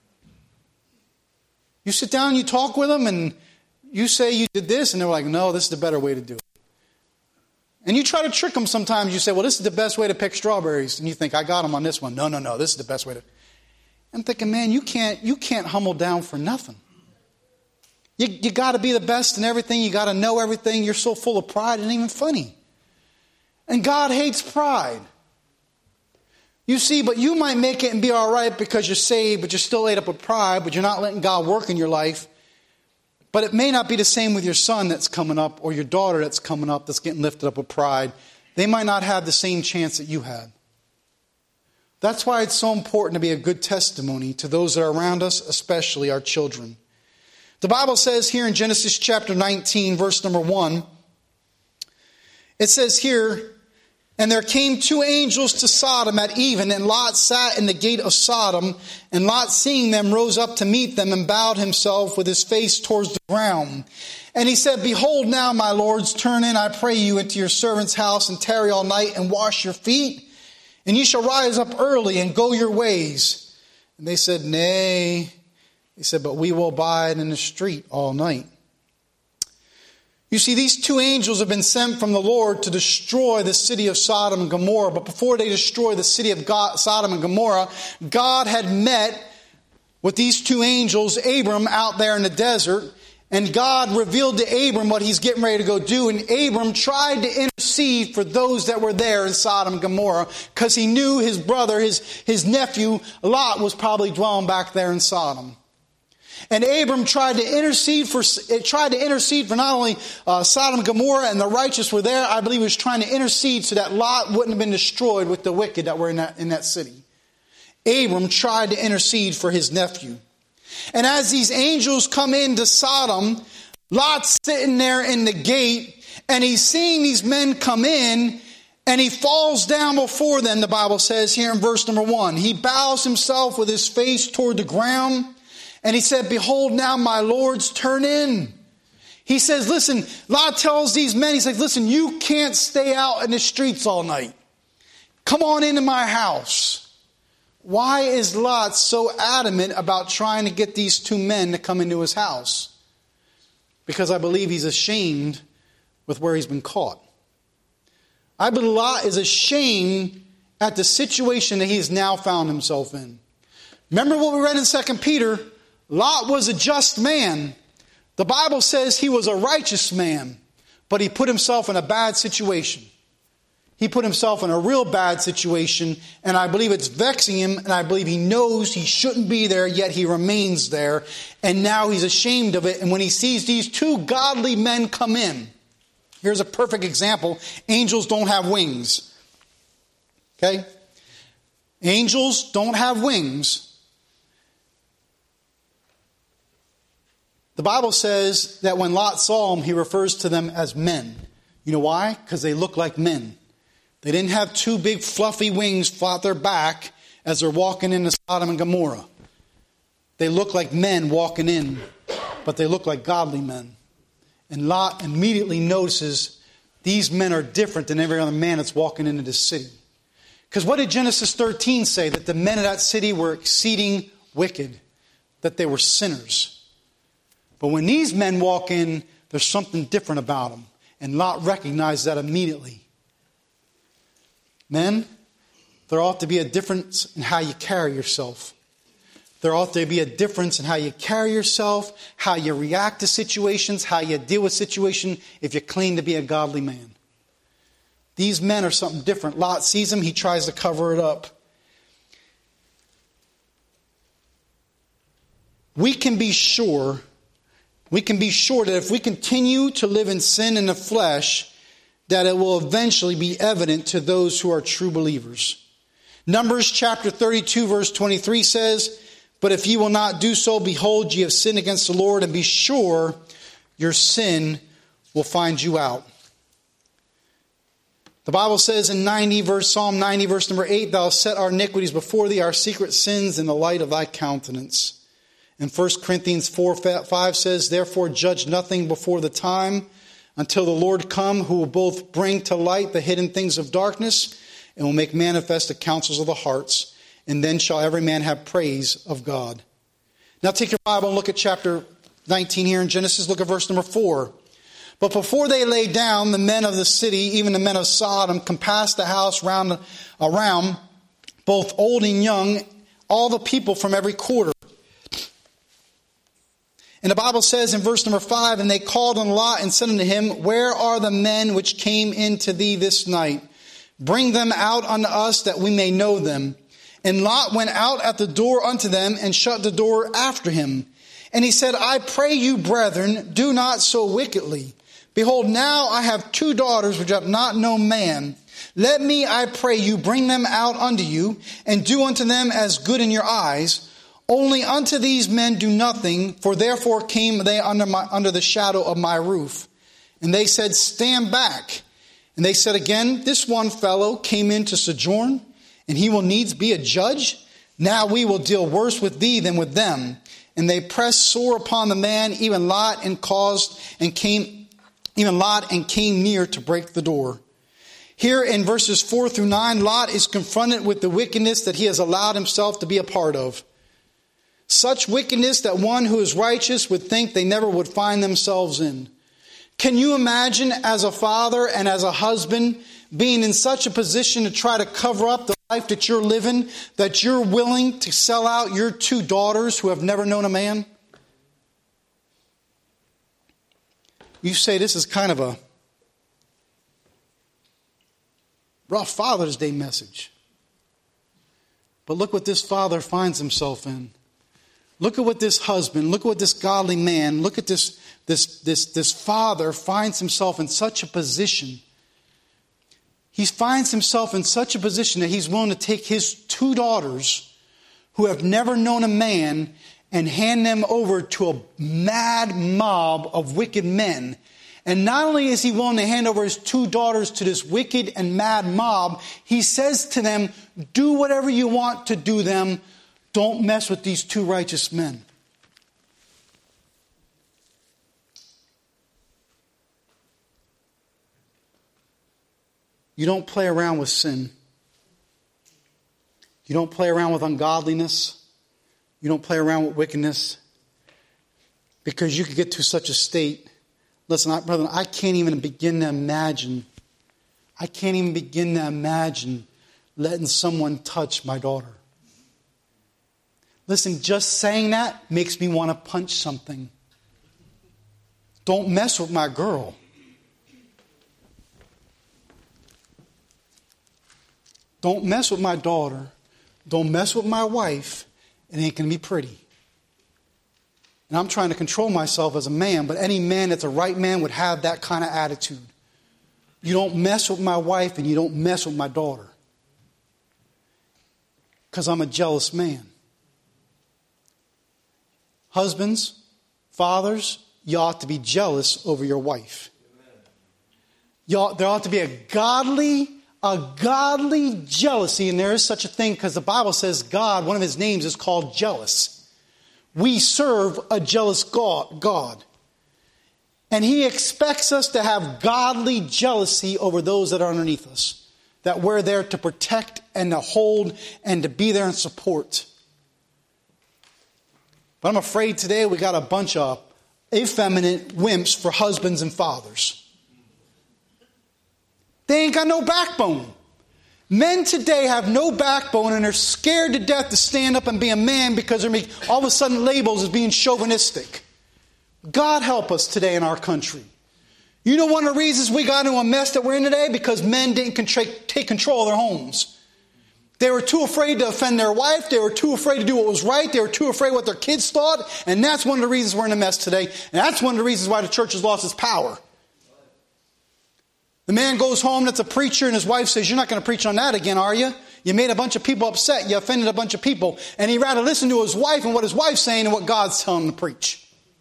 You sit down, you talk with them, and you say you did this, and they're like, no, this is the better way to do it. And you try to trick them sometimes. You say, well, this is the best way to pick strawberries. And you think, I got them on this one. No, no, no, this is the best way to. I'm thinking, man, you can't, you can't humble down for nothing. You, you got to be the best in everything. You got to know everything. You're so full of pride, it ain't even funny. And God hates pride. You see, but you might make it and be all right because you're saved, but you're still ate up with pride, but you're not letting God work in your life. But it may not be the same with your son that's coming up or your daughter that's coming up that's getting lifted up with pride. They might not have the same chance that you had. That's why it's so important to be a good testimony to those that are around us, especially our children. The Bible says here in Genesis chapter nineteen, verse number one, it says here, and there came two angels to Sodom at even, and Lot sat in the gate of Sodom. And Lot, seeing them, rose up to meet them and bowed himself with his face towards the ground. And he said, behold now, my lords, turn in, I pray you, into your servant's house, and tarry all night, and wash your feet. And ye shall rise up early, and go your ways. And they said, nay. He said, but we will abide in the street all night. You see, these two angels have been sent from the Lord to destroy the city of Sodom and Gomorrah. But before they destroy the city of God, Sodom and Gomorrah, God had met with these two angels, Abram, out there in the desert. And God revealed to Abram what he's getting ready to go do. And Abram tried to intercede for those that were there in Sodom and Gomorrah, because he knew his brother, his, his nephew, Lot, was probably dwelling back there in Sodom. And Abram tried to intercede for tried to intercede for not only uh, Sodom and Gomorrah and the righteous were there. I believe he was trying to intercede so that Lot wouldn't have been destroyed with the wicked that were in that, in that city. Abram tried to intercede for his nephew. And as these angels come into Sodom, Lot's sitting there in the gate, and he's seeing these men come in, and he falls down before them, the Bible says here in verse number one. He bows himself with his face toward the ground. And he said, behold, now my lords, turn in. He says, listen, Lot tells these men, he's like, listen, you can't stay out in the streets all night. Come on into my house. Why is Lot so adamant about trying to get these two men to come into his house? Because I believe he's ashamed with where he's been caught. I believe Lot is ashamed at the situation that he's now found himself in. Remember what we read in Second Peter? Lot was a just man. The Bible says he was a righteous man, but he put himself in a bad situation. He put himself in a real bad situation, and I believe it's vexing him, and I believe he knows he shouldn't be there, yet he remains there. And now he's ashamed of it. And when he sees these two godly men come in, here's a perfect example. Angels don't have wings. Okay? Angels don't have wings. The Bible says that when Lot saw them, he refers to them as men. You know why? Because they look like men. They didn't have two big fluffy wings flat their back as they're walking into Sodom and Gomorrah. They look like men walking in, but they look like godly men. And Lot immediately notices these men are different than every other man that's walking into this city. Because what did Genesis thirteen say? That the men of that city were exceeding wicked, that they were sinners. But when these men walk in, there's something different about them. And Lot recognized that immediately. Men, there ought to be a difference in how you carry yourself. There ought to be a difference in how you carry yourself, how you react to situations, how you deal with situations if you claim to be a godly man. These men are something different. Lot sees them, he tries to cover it up. We can be sure, we can be sure that if we continue to live in sin in the flesh, that it will eventually be evident to those who are true believers. Numbers chapter thirty-two verse twenty-three says, "But if ye will not do so, behold, ye have sinned against the Lord, and be sure your sin will find you out." The Bible says in ninety verse Psalm ninety verse number eight, "Thou set our iniquities before thee, our secret sins in the light of thy countenance." And First Corinthians four five says, "Therefore judge nothing before the time, until the Lord come, who will both bring to light the hidden things of darkness and will make manifest the counsels of the hearts. And then shall every man have praise of God." Now take your Bible and look at chapter nineteen here in Genesis. Look at verse number four. "But before they lay down, the men of the city, even the men of Sodom, compassed the house round around, both old and young, all the people from every quarter. And the Bible says in verse number five, "And they called on Lot and said unto him, Where are the men which came in to thee this night? Bring them out unto us, that we may know them. And Lot went out at the door unto them, and shut the door after him. And he said, I pray you, brethren, do not so wickedly. Behold, now I have two daughters which have not known man. Let me, I pray you, bring them out unto you, and do unto them as good in your eyes. Only unto these men do nothing, for therefore came they under my, under the shadow of my roof. And they said, Stand back. And they said again, This one fellow came in to sojourn, and he will needs be a judge. Now we will deal worse with thee than with them. And they pressed sore upon the man, even Lot, and caused and came, even Lot, and came near to break the door." Here in verses four through nine, Lot is confronted with the wickedness that he has allowed himself to be a part of. Such wickedness that one who is righteous would think they never would find themselves in. Can you imagine as a father and as a husband being in such a position to try to cover up the life that you're living, that you're willing to sell out your two daughters who have never known a man? You say this is kind of a rough Father's Day message. But look what this father finds himself in. Look at what this husband, look at what this godly man, look at this, this, this, this father finds himself in such a position. He finds himself in such a position that he's willing to take his two daughters who have never known a man and hand them over to a mad mob of wicked men. And not only is he willing to hand over his two daughters to this wicked and mad mob, he says to them, do whatever you want to do them. Don't mess with these two righteous men. You don't play around with sin. You don't play around with ungodliness. You don't play around with wickedness. Because you could get to such a state. Listen, I, brother, I can't even begin to imagine. I can't even begin to imagine letting someone touch my daughter. Listen, just saying that makes me want to punch something. Don't mess with my girl. don't mess with my daughter, don't mess with my wife, it ain't going to be pretty. And I'm trying to control myself as a man, but any man that's a right man would have that kind of attitude. You don't mess with my wife and you don't mess with my daughter. Because I'm a jealous man. Husbands, fathers, you ought to be jealous over your wife. You ought, there ought to be a godly, a godly jealousy, and there is such a thing because the Bible says God, one of his names is called jealous. We serve a jealous God, God. And he expects us to have godly jealousy over those that are underneath us. That we're there to protect and to hold and to be there and support. But I'm afraid today we got a bunch of effeminate wimps for husbands and fathers. They ain't got no backbone. Men today have no backbone and are scared to death to stand up and be a man because they're making all of a sudden labels as being chauvinistic. God help us today in our country. You know one of the reasons we got into a mess that we're in today? Because men didn't contra- take control of their homes. They were too afraid to offend their wife. They were too afraid to do what was right. They were too afraid what their kids thought. And that's one of the reasons we're in a mess today. And that's one of the reasons why the church has lost its power. The man goes home that's a preacher and his wife says, you're not going to preach on that again, are you? You made a bunch of people upset. You offended a bunch of people. And he'd rather listen to his wife and what his wife's saying than what God's telling him to preach.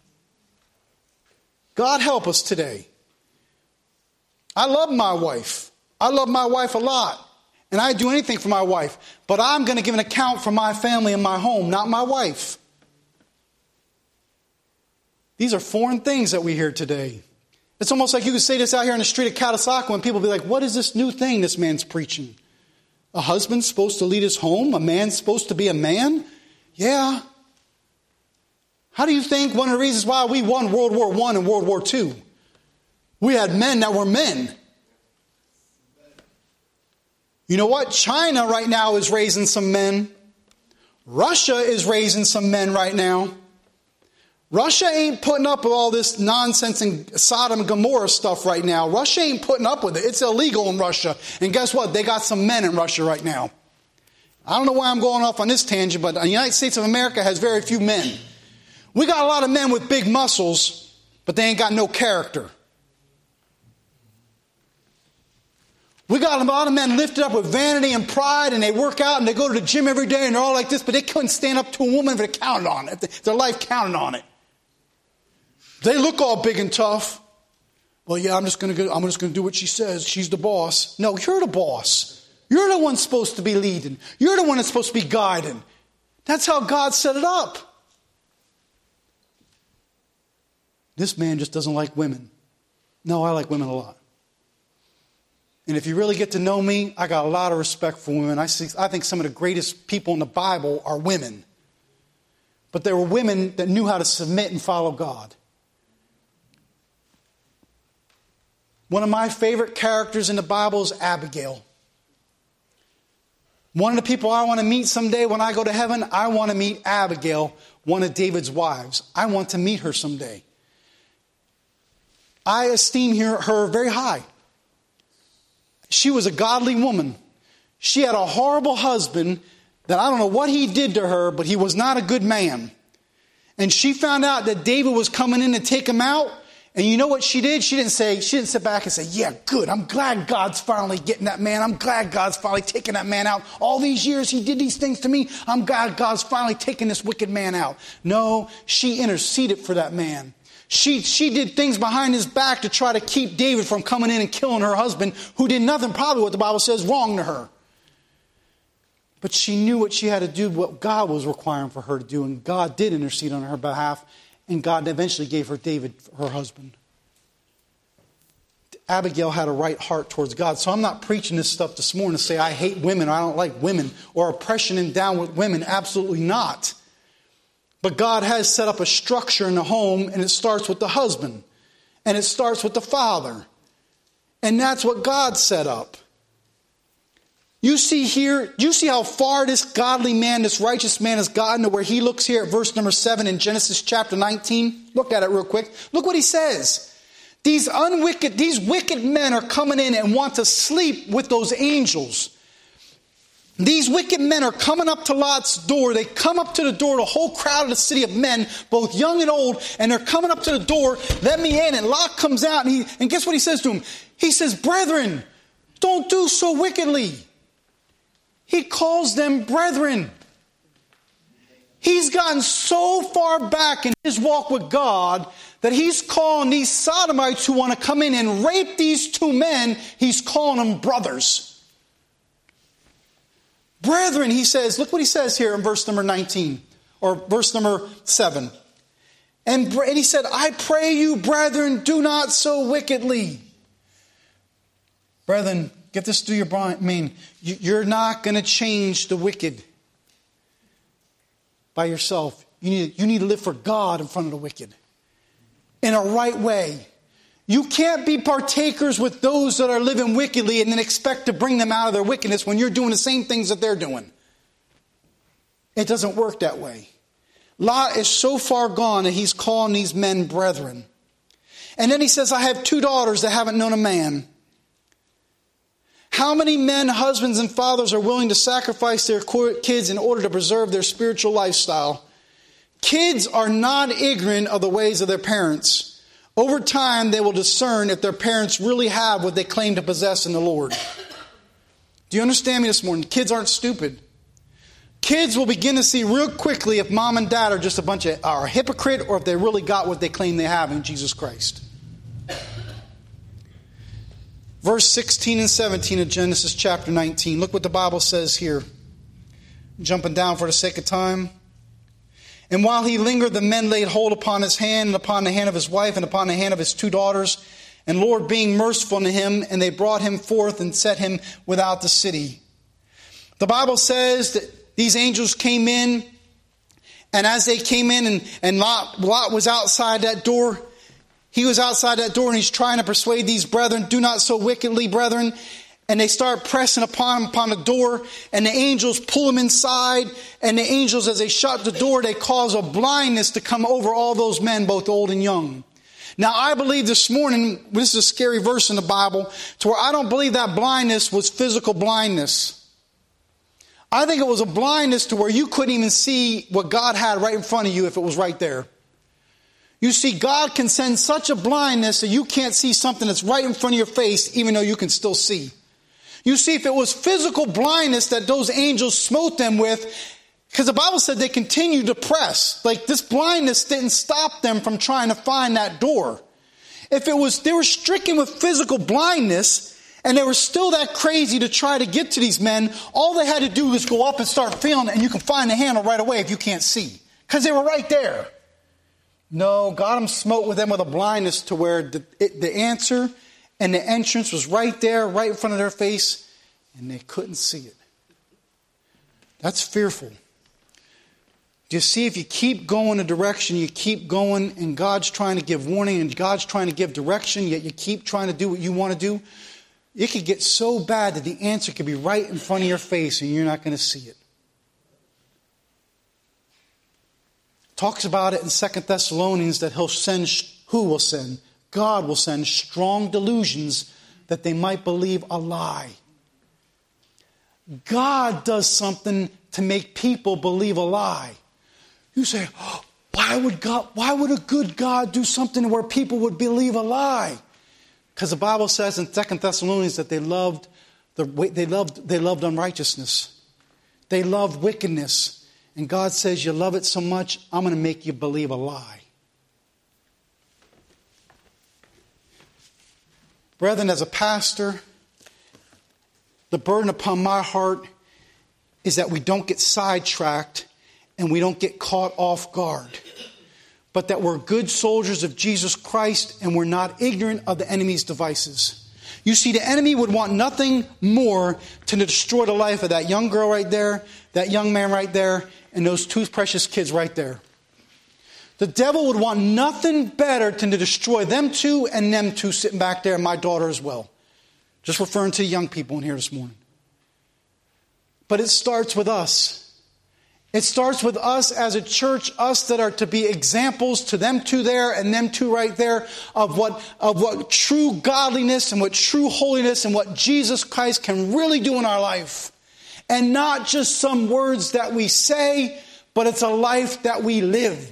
God help us today. I love my wife. I love my wife a lot. And I'd do anything for my wife. But I'm going to give an account for my family and my home, not my wife. These are foreign things that we hear today. It's almost like you could say this out here on the street of Catasauqua and people be like, what is this new thing this man's preaching? A husband's supposed to lead his home? A man's supposed to be a man? Yeah. How do you think one of the reasons why we won World War One and World War Two? We had men that were men. You know what? China right now is raising some men. Russia is raising some men right now. Russia ain't putting up with all this nonsense and Sodom and Gomorrah stuff right now. Russia ain't putting up with it. It's illegal in Russia. And guess what? They got some men in Russia right now. I don't know why I'm going off on this tangent, but the United States of America has very few men. We got a lot of men with big muscles, but they ain't got no character. We got a lot of men lifted up with vanity and pride, and they work out and they go to the gym every day and they're all like this, but they couldn't stand up to a woman if they counted on it, if their life counted on it. They look all big and tough. Well, yeah, I'm just going to go, I'm just going to do what she says. She's the boss. No, you're the boss. You're the one supposed to be leading. You're the one that's supposed to be guiding. That's how God set it up. This man just doesn't like women. No, I like women a lot. And if you really get to know me, I got a lot of respect for women. I, see, I think some of the greatest people in the Bible are women. But there were women that knew how to submit and follow God. One of my favorite characters in the Bible is Abigail. One of the people I want to meet someday when I go to heaven, I want to meet Abigail, one of David's wives. I want to meet her someday. I esteem her, her very high. She was a godly woman. She had a horrible husband that I don't know what he did to her, but he was not a good man. And she found out that David was coming in to take him out. And you know what she did? She didn't say, she didn't sit back and say, yeah, good. I'm glad God's finally getting that man. I'm glad God's finally taking that man out. All these years he did these things to me. I'm glad God's finally taking this wicked man out. No, she interceded for that man. She, she did things behind his back to try to keep David from coming in and killing her husband, who did nothing, probably what the Bible says, wrong to her. But she knew what she had to do, what God was requiring for her to do, and God did intercede on her behalf, and God eventually gave her David, her husband. Abigail had a right heart towards God. So I'm not preaching this stuff this morning to say I hate women or I don't like women or oppression and down with women. Absolutely not. But God has set up a structure in the home, and it starts with the husband. And it starts with the father. And that's what God set up. You see here, you see how far this godly man, this righteous man has gotten to where he looks here at verse number seven in Genesis chapter nineteen. Look at it real quick. Look what he says. These unwicked, these wicked men are coming in and want to sleep with those angels. These wicked men are coming up to Lot's door. They come up to the door, the whole crowd of the city of men, both young and old, and they're coming up to the door, let me in. And Lot comes out, and, he, and guess what he says to him? He says, brethren, don't do so wickedly. He calls them brethren. He's gotten so far back in his walk with God that he's calling these sodomites who want to come in and rape these two men, he's calling them brothers. Brethren, he says, look what he says here in verse number nineteen, or verse number seven. And, and he said, I pray you, brethren, do not so wickedly. Brethren, get this through your mind. I mean, you're not going to change the wicked by yourself. You need, you need to live for God in front of the wicked in a right way. You can't be partakers with those that are living wickedly and then expect to bring them out of their wickedness when you're doing the same things that they're doing. It doesn't work that way. Lot is so far gone that he's calling these men brethren. And then he says, I have two daughters that haven't known a man. How many men, husbands, and fathers are willing to sacrifice their kids in order to preserve their spiritual lifestyle? Kids are not ignorant of the ways of their parents. Over time, they will discern if their parents really have what they claim to possess in the Lord. Do you understand me this morning? Kids aren't stupid. Kids will begin to see real quickly if mom and dad are just a bunch of are a hypocrite or if they really got what they claim they have in Jesus Christ. Verse sixteen and seventeen of Genesis chapter nineteen. Look what the Bible says here. Jumping down for the sake of time. And while he lingered, the men laid hold upon his hand and upon the hand of his wife and upon the hand of his two daughters. And Lord being merciful to him, and they brought him forth and set him without the city. The Bible says that these angels came in, and as they came in and, and Lot, Lot was outside that door, he was outside that door and he's trying to persuade these brethren, do not so wickedly, brethren. And they start pressing upon him upon the door, and the angels pull him inside. And the angels, as they shut the door, they cause a blindness to come over all those men, both old and young. Now, I believe this morning, this is a scary verse in the Bible, to where I don't believe that blindness was physical blindness. I think it was a blindness to where you couldn't even see what God had right in front of you if it was right there. You see, God can send such a blindness that you can't see something that's right in front of your face, even though you can still see. You see, if it was physical blindness that those angels smote them with, because the Bible said they continued to press. Like this blindness didn't stop them from trying to find that door. If it was, they were stricken with physical blindness and they were still that crazy to try to get to these men, all they had to do was go up and start feeling it, and you can find the handle right away if you can't see. Because they were right there. No, God them smote with them with a blindness to where the, it, the answer and the entrance was right there, right in front of their face, and they couldn't see it. That's fearful. Do you see, if you keep going a direction, you keep going, and God's trying to give warning, and God's trying to give direction, yet you keep trying to do what you want to do, it could get so bad that the answer could be right in front of your face, and you're not going to see it. Talks about it in Second Thessalonians that he'll send, who will send? God will send strong delusions that they might believe a lie. God does something to make people believe a lie. You say, oh, why would God, why would a good God do something where people would believe a lie? Because the Bible says in Second Thessalonians that they loved the they loved they loved unrighteousness. They loved wickedness. And God says, you love it so much, I'm going to make you believe a lie. Brethren, as a pastor, the burden upon my heart is that we don't get sidetracked and we don't get caught off guard. But that we're good soldiers of Jesus Christ and we're not ignorant of the enemy's devices. You see, the enemy would want nothing more to destroy the life of that young girl right there, that young man right there, and those two precious kids right there. The devil would want nothing better than to destroy them two and them two sitting back there, and my daughter as well. Just referring to the young people in here this morning. But it starts with us. It starts with us as a church, us that are to be examples to them two there and them two right there of what, of what true godliness and what true holiness and what Jesus Christ can really do in our life. And not just some words that we say, but it's a life that we live.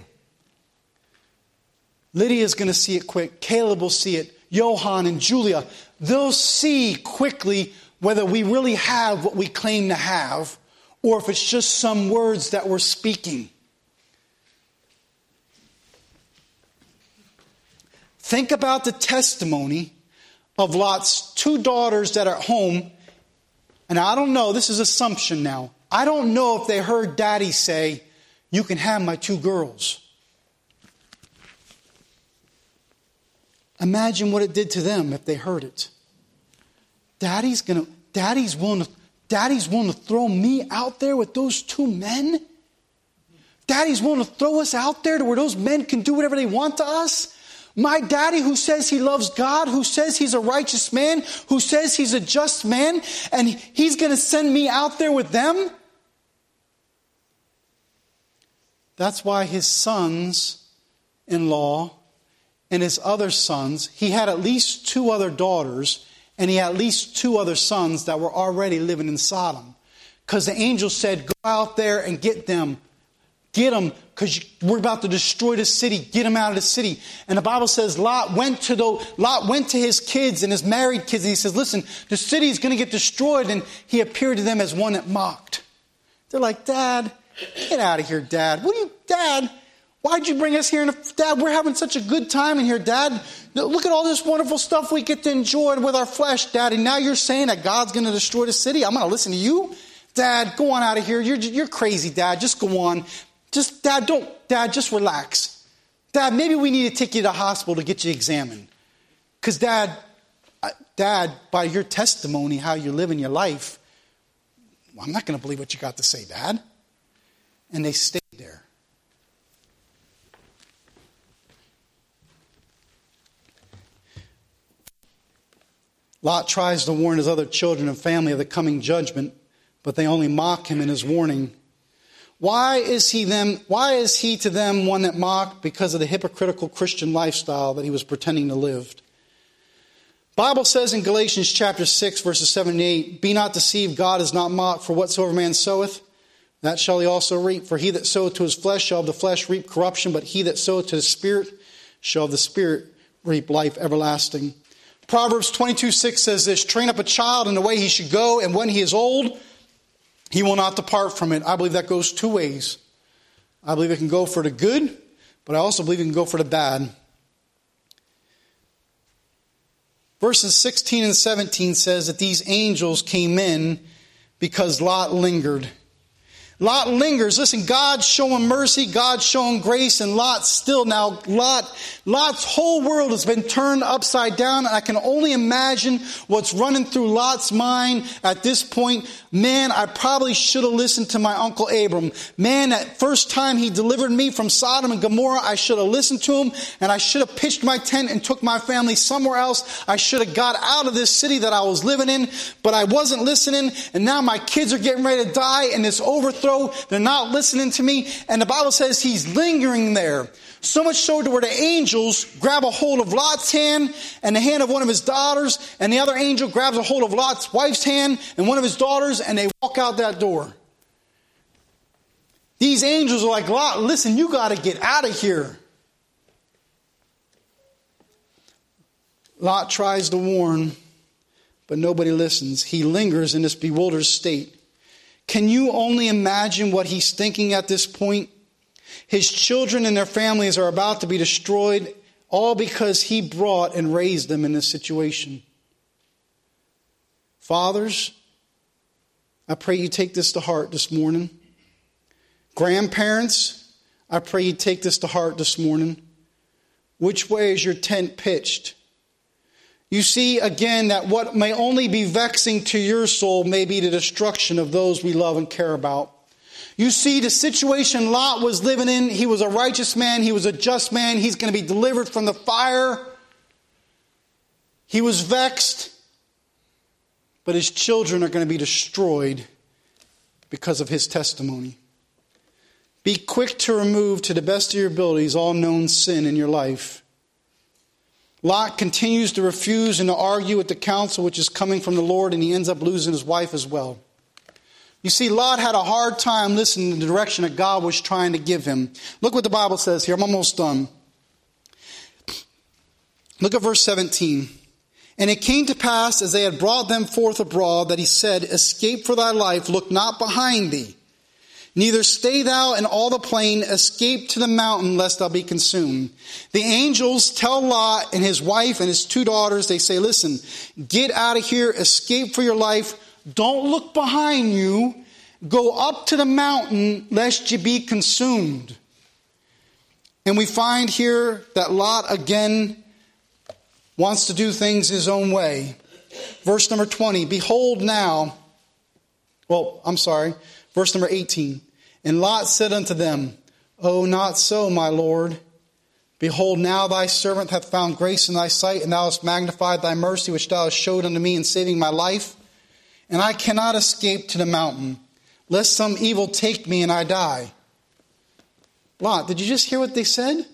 Lydia's going to see it quick. Caleb will see it. Johan and Julia, they'll see quickly whether we really have what we claim to have, or if it's just some words that we're speaking. Think about the testimony of Lot's two daughters that are at home. And I don't know, this is assumption now. I don't know if they heard Daddy say, "You can have my two girls." Imagine what it did to them if they heard it. Daddy's gonna, Daddy's willing to, Daddy's willing to throw me out there with those two men? Daddy's willing to throw us out there to where those men can do whatever they want to us? My daddy who says he loves God, who says he's a righteous man, who says he's a just man, and he's going to send me out there with them? That's why his sons-in-law and his other sons, he had at least two other daughters, and he had at least two other sons that were already living in Sodom. Because the angel said, "Go out there and get them. Get them, because we're about to destroy the city. Get them out of the city." And the Bible says Lot went to the Lot went to his kids and his married kids, and he says, "Listen, the city is going to get destroyed." And he appeared to them as one that mocked. They're like, "Dad, get out of here, Dad. What are you, Dad? Why'd you bring us here? And Dad, we're having such a good time in here, Dad. Look at all this wonderful stuff we get to enjoy with our flesh, Dad. And now you're saying that God's going to destroy the city? I'm going to listen to you? Dad, go on out of here. You're you're crazy, Dad. Just go on. Just, Dad, don't, Dad, just relax. Dad, maybe we need to take you to the hospital to get you examined. Because, Dad, Dad, by your testimony, how you're living your life, I'm not going to believe what you got to say, Dad." And they stayed there. Lot tries to warn his other children and family of the coming judgment, but they only mock him in his warning. Why is he them? Why is he to them one that mocked? Because of the hypocritical Christian lifestyle that he was pretending to live. Bible says in Galatians chapter six, verses seven and eight, "Be not deceived, God is not mocked, for whatsoever man soweth, that shall he also reap. For he that soweth to his flesh shall of the flesh reap corruption, but he that soweth to the Spirit shall of the Spirit reap life everlasting." Proverbs twenty-two six says this, "Train up a child in the way he should go, and when he is old, he will not depart from it." I believe that goes two ways. I believe it can go for the good, but I also believe it can go for the bad. Verses sixteen and seventeen says that these angels came in because Lot lingered. Lot lingers. Listen, God's showing mercy, God's showing grace, and Lot still now, Lot, Lot's whole world has been turned upside down, and I can only imagine what's running through Lot's mind at this point. Man, I probably should have listened to my Uncle Abram. Man, that first time he delivered me from Sodom and Gomorrah, I should have listened to him, and I should have pitched my tent and took my family somewhere else. I should have got out of this city that I was living in, but I wasn't listening, and now my kids are getting ready to die in this overthrow. They're not listening to me. And the Bible says he's lingering there. So much so to where the angels grab a hold of Lot's hand and the hand of one of his daughters. And the other angel grabs a hold of Lot's wife's hand and one of his daughters. And they walk out that door. These angels are like, "Lot, listen, you got to get out of here." Lot tries to warn, but nobody listens. He lingers in this bewildered state. Can you only imagine what he's thinking at this point? His children and their families are about to be destroyed, all because he brought and raised them in this situation. Fathers, I pray you take this to heart this morning. Grandparents, I pray you take this to heart this morning. Which way is your tent pitched? You see, again, that what may only be vexing to your soul may be the destruction of those we love and care about. You see, the situation Lot was living in, he was a righteous man, he was a just man, he's going to be delivered from the fire. He was vexed, but his children are going to be destroyed because of his testimony. Be quick to remove, to the best of your abilities, all known sin in your life. Lot continues to refuse and to argue with the counsel which is coming from the Lord, and he ends up losing his wife as well. You see, Lot had a hard time listening to the direction that God was trying to give him. Look what the Bible says here. I'm almost done. Look at verse seventeen. And it came to pass, as they had brought them forth abroad, that he said, escape for thy life, look not behind thee. Neither stay thou in all the plain, escape to the mountain, lest thou be consumed. The angels tell Lot and his wife and his two daughters, they say, listen, get out of here, escape for your life, don't look behind you, go up to the mountain, lest you be consumed. And we find here that Lot again wants to do things his own way. Verse number twenty, behold now, well, I'm sorry, verse number eighteen. And Lot said unto them, O not so, my Lord. Behold, now thy servant hath found grace in thy sight, and thou hast magnified thy mercy, which thou hast showed unto me in saving my life. And I cannot escape to the mountain, lest some evil take me and I die. Lot, did you just hear what they said?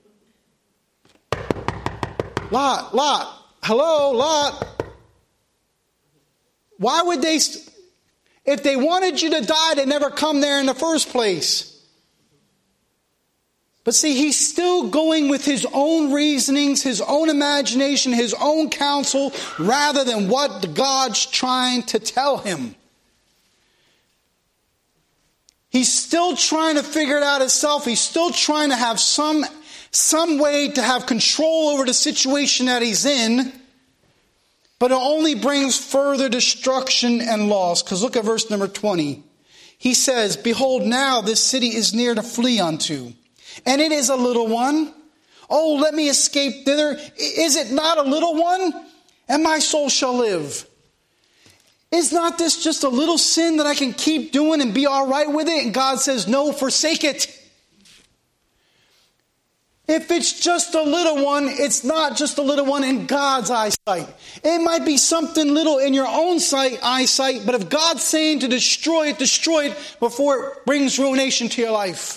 Lot, Lot, hello, Lot. Why would they, st- if they wanted you to die, they never come there in the first place. But see, he's still going with his own reasonings, his own imagination, his own counsel, rather than what God's trying to tell him. He's still trying to figure it out himself. He's still trying to have some Some way to have control over the situation that he's in, but it only brings further destruction and loss. Because look at verse number twenty. He says, behold, now this city is near to flee unto, and it is a little one. Oh, let me escape thither. Is it not a little one? And my soul shall live. Is not this just a little sin that I can keep doing and be all right with it? And God says, no, forsake it. If it's just a little one, it's not just a little one in God's eyesight. It might be something little in your own sight, eyesight, but if God's saying to destroy it, destroy it before it brings ruination to your life.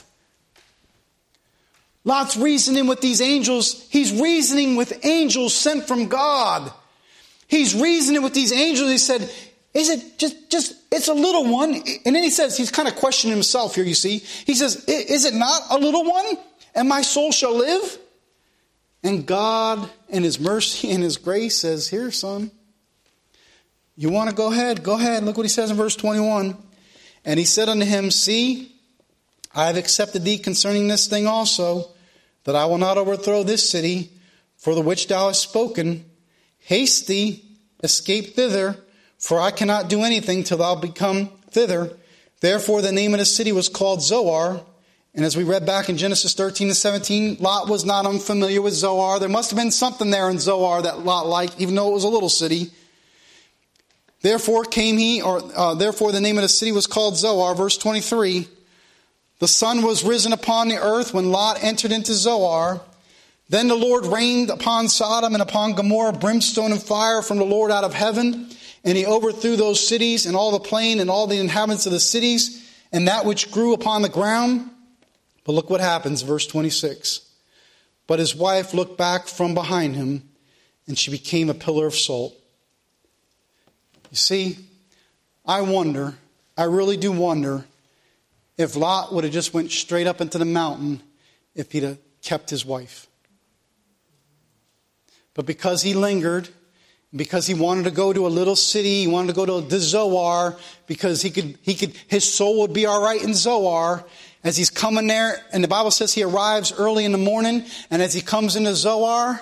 Lot's reasoning with these angels. He's reasoning with angels sent from God. He's reasoning with these angels. He said, is it just, just, it's a little one. And then he says, he's kind of questioning himself here, you see. He says, is it not a little one? And my soul shall live? And God, in his mercy and his grace, says, here, son, you want to go ahead? Go ahead. Look what he says in verse twenty-one. And he said unto him, see, I have accepted thee concerning this thing also, that I will not overthrow this city, for the which thou hast spoken. Haste thee, escape thither, for I cannot do anything till thou become thither. Therefore the name of the city was called Zoar. And as we read back in Genesis thirteen to seventeen, Lot was not unfamiliar with Zoar. There must have been something there in Zoar that Lot liked, even though it was a little city. Therefore came he, or uh, therefore the name of the city was called Zoar. Verse twenty-three, the sun was risen upon the earth when Lot entered into Zoar. Then the Lord rained upon Sodom and upon Gomorrah brimstone and fire from the Lord out of heaven. And he overthrew those cities and all the plain and all the inhabitants of the cities and that which grew upon the ground. But look what happens, verse twenty-six. But his wife looked back from behind him, and she became a pillar of salt. You see, I wonder, I really do wonder, if Lot would have just went straight up into the mountain if he'd have kept his wife. But because he lingered, because he wanted to go to a little city, he wanted to go to the Zoar, because he could, he could, his soul would be all right in Zoar. As he's coming there, and the Bible says he arrives early in the morning, and as he comes into Zoar,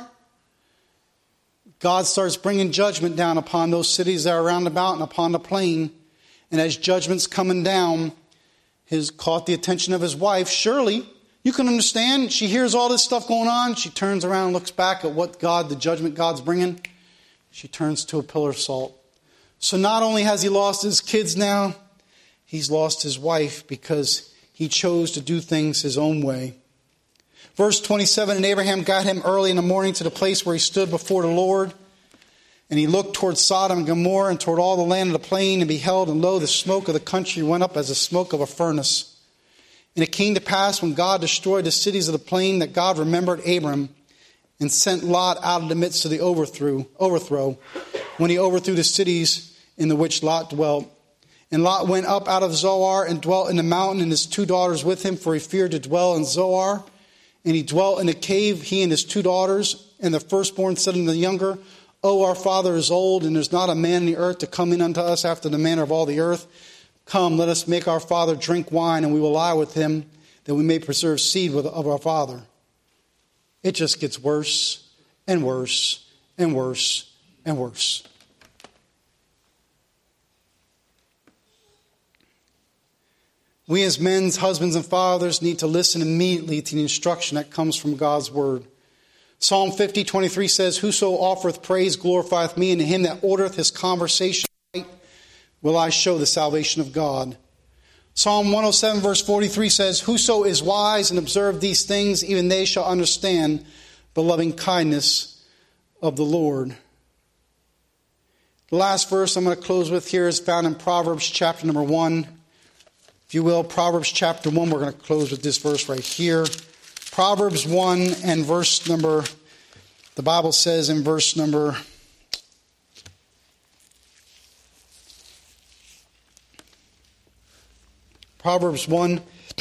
God starts bringing judgment down upon those cities that are around about and upon the plain. And as judgment's coming down, has caught the attention of his wife. Surely, you can understand, she hears all this stuff going on. She turns around and looks back at what God, the judgment God's bringing. She turns to a pillar of salt. So not only has he lost his kids now, he's lost his wife because he chose to do things his own way. Verse twenty-seven, and Abraham got him early in the morning to the place where he stood before the Lord. And he looked toward Sodom and Gomorrah and toward all the land of the plain, and beheld, and lo, the smoke of the country went up as the smoke of a furnace. And it came to pass when God destroyed the cities of the plain that God remembered Abram and sent Lot out of the midst of the overthrow, overthrow when he overthrew the cities in the which Lot dwelt. And Lot went up out of Zoar and dwelt in the mountain, and his two daughters with him, for he feared to dwell in Zoar. And he dwelt in a cave, he and his two daughters. And the firstborn said unto the younger, O, our father is old, and there's not a man in the earth to come in unto us after the manner of all the earth. Come, let us make our father drink wine, and we will lie with him, that we may preserve seed of our father. It just gets worse and worse and worse and worse. We as men's husbands and fathers need to listen immediately to the instruction that comes from God's word. Psalm fifty, twenty-three says, Whoso offereth praise glorifieth me, and to him that ordereth his conversation right will I show the salvation of God. Psalm one oh seven, verse forty-three says, Whoso is wise and observe these things, even they shall understand the loving kindness of the Lord. The last verse I'm going to close with here is found in Proverbs chapter number one. If you will, Proverbs chapter one, we're going to close with this verse right here. Proverbs one and verse number, the Bible says in verse number, Proverbs one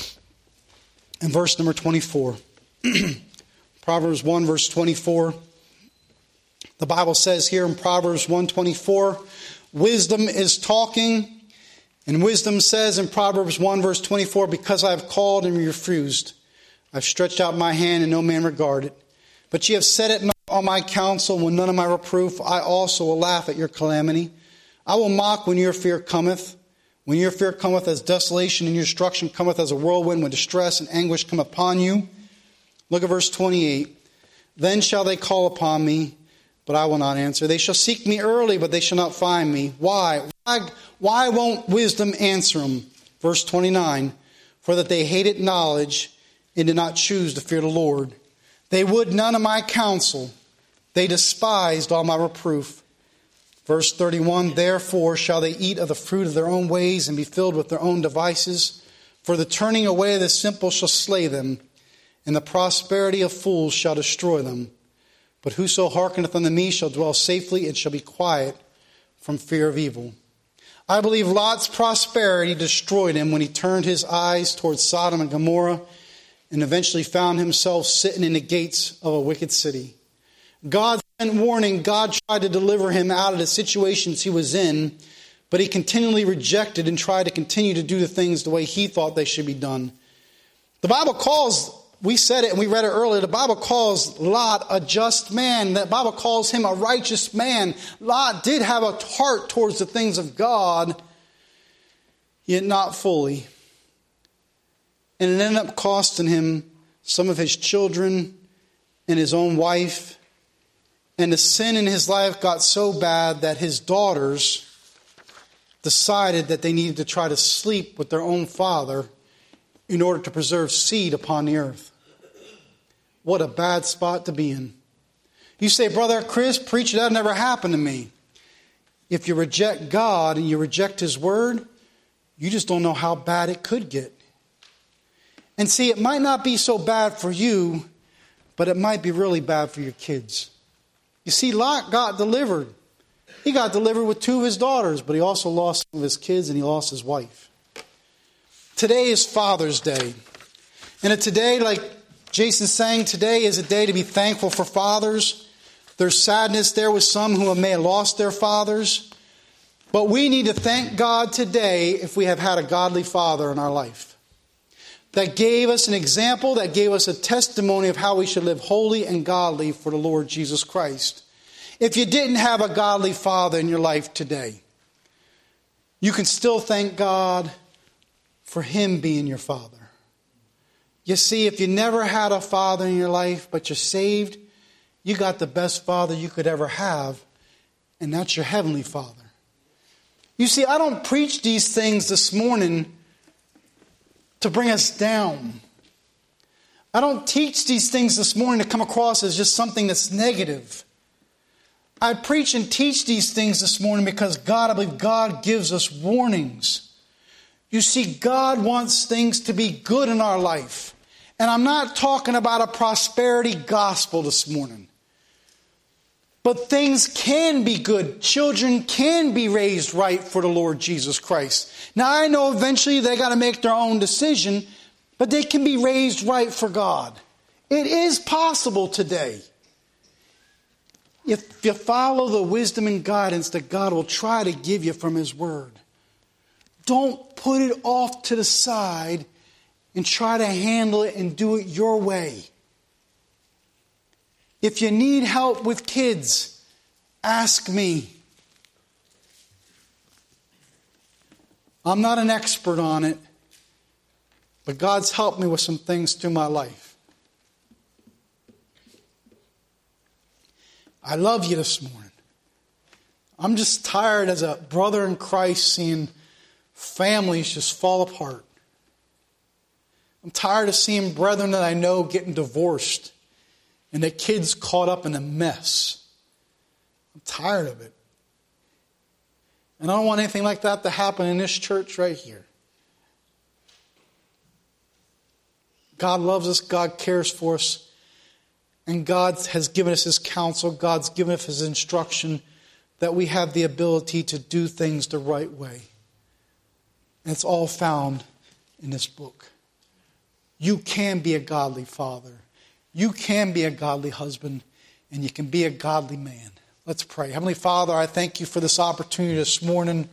and verse number twenty-four. Proverbs one verse twenty-four. The Bible says here in Proverbs one twenty-four, wisdom is talking. And wisdom says in Proverbs one verse twenty-four, because I have called and refused, I've stretched out my hand and no man regarded. But ye have set it not on my counsel, when none of my reproof, I also will laugh at your calamity. I will mock when your fear cometh. When your fear cometh as desolation, and your destruction cometh as a whirlwind, when distress and anguish come upon you. Look at verse twenty-eight. Then shall they call upon me, but I will not answer. They shall seek me early, but they shall not find me. Why? Why, why won't wisdom answer them? Verse twenty-nine. For that they hated knowledge and did not choose to fear the Lord. They would none of my counsel. They despised all my reproof. Verse thirty-one, therefore shall they eat of the fruit of their own ways and be filled with their own devices. For the turning away of the simple shall slay them, and the prosperity of fools shall destroy them. But whoso hearkeneth unto me shall dwell safely and shall be quiet from fear of evil. I believe Lot's prosperity destroyed him when he turned his eyes towards Sodom and Gomorrah and eventually found himself sitting in the gates of a wicked city. God sent warning. God tried to deliver him out of the situations he was in, but he continually rejected and tried to continue to do the things the way he thought they should be done. The Bible calls, we said it and we read it earlier, the Bible calls Lot a just man. The Bible calls him a righteous man. Lot did have a heart towards the things of God, yet not fully. And it ended up costing him some of his children and his own wife. And the sin in his life got so bad that his daughters decided that they needed to try to sleep with their own father in order to preserve seed upon the earth. What a bad spot to be in. You say, Brother Chris, preacher, that never happened to me. If you reject God and you reject His Word, you just don't know how bad it could get. And see, it might not be so bad for you, but it might be really bad for your kids. You see, Lot got delivered. He got delivered with two of his daughters, but he also lost some of his kids and he lost his wife. Today is Father's Day. And today, like Jason sang, today is a day to be thankful for fathers. There's sadness there with some who may have lost their fathers. But we need to thank God today if we have had a godly father in our life that gave us an example, that gave us a testimony of how we should live holy and godly for the Lord Jesus Christ. If you didn't have a godly father in your life today, you can still thank God for Him being your father. You see, if you never had a father in your life, but you're saved, you got the best father you could ever have, and that's your heavenly Father. You see, I don't preach these things this morning to bring us down. I don't teach these things this morning to come across as just something that's negative. I preach and teach these things this morning because God, I believe God gives us warnings. You see, God wants things to be good in our life. And I'm not talking about a prosperity gospel this morning. But things can be good. Children can be raised right for the Lord Jesus Christ. Now I know eventually they got to make their own decision, but they can be raised right for God. It is possible today. If you follow the wisdom and guidance that God will try to give you from His Word, don't put it off to the side and try to handle it and do it your way. If you need help with kids, ask me. I'm not an expert on it, but God's helped me with some things through my life. I love you this morning. I'm just tired as a brother in Christ seeing families just fall apart. I'm tired of seeing brethren that I know getting divorced and their kids caught up in a mess. I'm tired of it. And I don't want anything like that to happen in this church right here. God loves us. God cares for us. And God has given us His counsel. God's given us His instruction that we have the ability to do things the right way. And it's all found in this book. You can be a godly father. You can be a godly husband. And you can be a godly man. Let's pray. Heavenly Father, I thank you for this opportunity this morning.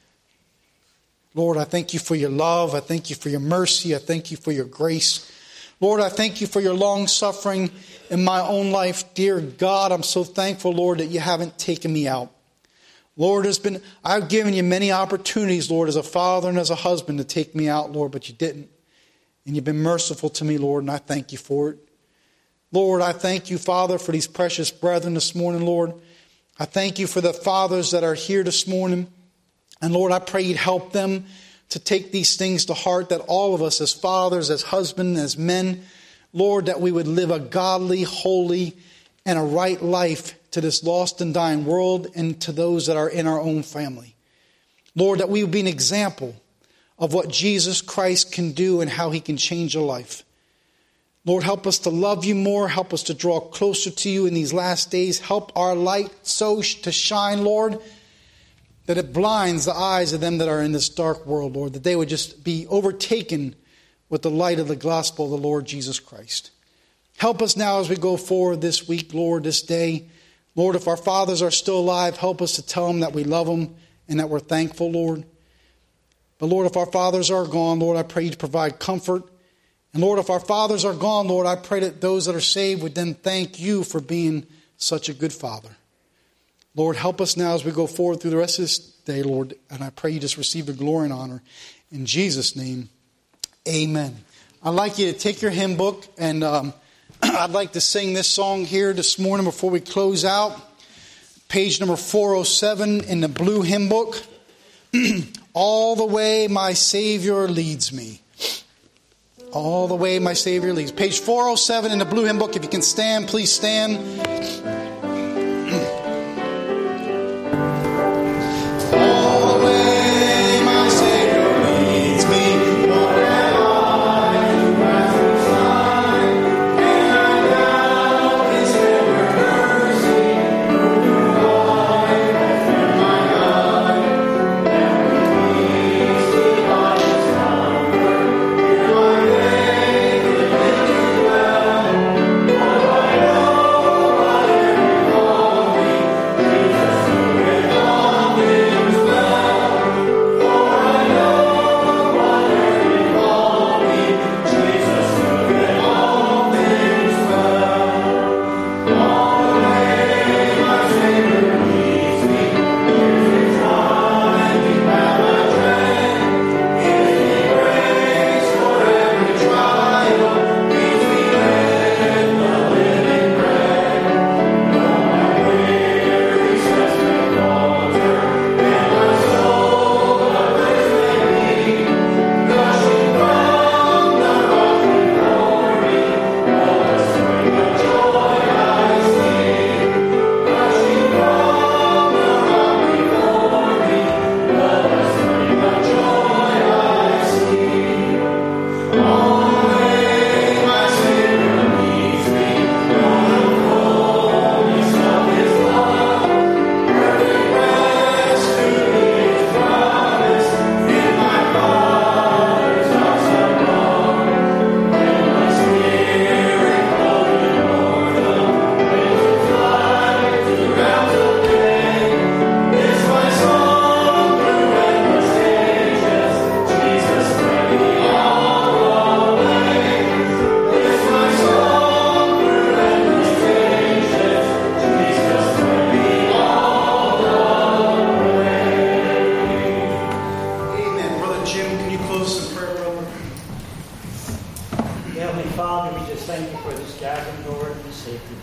Lord, I thank you for your love. I thank you for your mercy. I thank you for your grace. Lord, I thank you for your long suffering in my own life. Dear God, I'm so thankful, Lord, that you haven't taken me out. Lord, there's been, I've given you many opportunities, Lord, as a father and as a husband to take me out, Lord, but you didn't. And you've been merciful to me, Lord, and I thank you for it. Lord, I thank you, Father, for these precious brethren this morning, Lord. I thank you for the fathers that are here this morning. And Lord, I pray you'd help them to take these things to heart, that all of us as fathers, as husbands, as men, Lord, that we would live a godly, holy, and a right life to this lost and dying world and to those that are in our own family. Lord, that we would be an example of what Jesus Christ can do and how He can change a life. Lord, help us to love you more. Help us to draw closer to you in these last days. Help our light so to shine, Lord, that it blinds the eyes of them that are in this dark world, Lord, that they would just be overtaken with the light of the gospel of the Lord Jesus Christ. Help us now as we go forward this week, Lord, this day. Lord, if our fathers are still alive, help us to tell them that we love them and that we're thankful, Lord. But Lord, if our fathers are gone, Lord, I pray you to provide comfort. And Lord, if our fathers are gone, Lord, I pray that those that are saved would then thank you for being such a good father. Lord, help us now as we go forward through the rest of this day, Lord. And I pray you just receive the glory and honor. In Jesus' name, amen. I'd like you to take your hymn book, and um, I'd like to sing this song here this morning before we close out. Page number four oh seven in the blue hymn book. All the way my Savior leads me. All the way my Savior leads. Page four oh seven in the blue hymn book. If you can stand, please stand. All the way my Savior leads me. Lord, I rather find, and I know His tender mercy. Through I lift my eye, and leads me by His comfort. Here I make it well, for I know I am.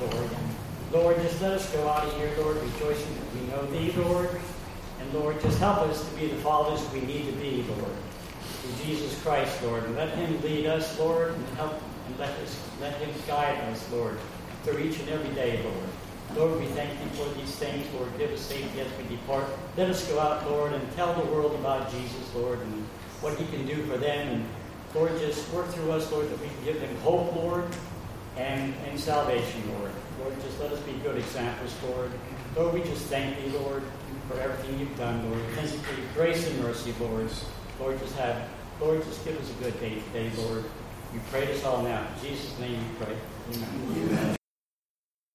Lord. Lord, just let us go out of here, Lord, rejoicing that we know Thee, Lord. And Lord, just help us to be the fathers we need to be, Lord. Through Jesus Christ, Lord. And let Him lead us, Lord, and help and let us let Him guide us, Lord, through each and every day, Lord. Lord, we thank Thee for these things. Lord, give us safety as we depart. Let us go out, Lord, and tell the world about Jesus, Lord, and what He can do for them. And Lord, just work through us, Lord, that we can give them hope, Lord, and, and salvation, Lord. Lord, just let us be good examples, Lord. Lord, we just thank Thee, Lord, for everything You've done, Lord. Thank You for Your grace and mercy, Lord. Lord, just have, Lord, just give us a good day today, Lord. We pray this all now. In Jesus' name we pray. Amen. Amen.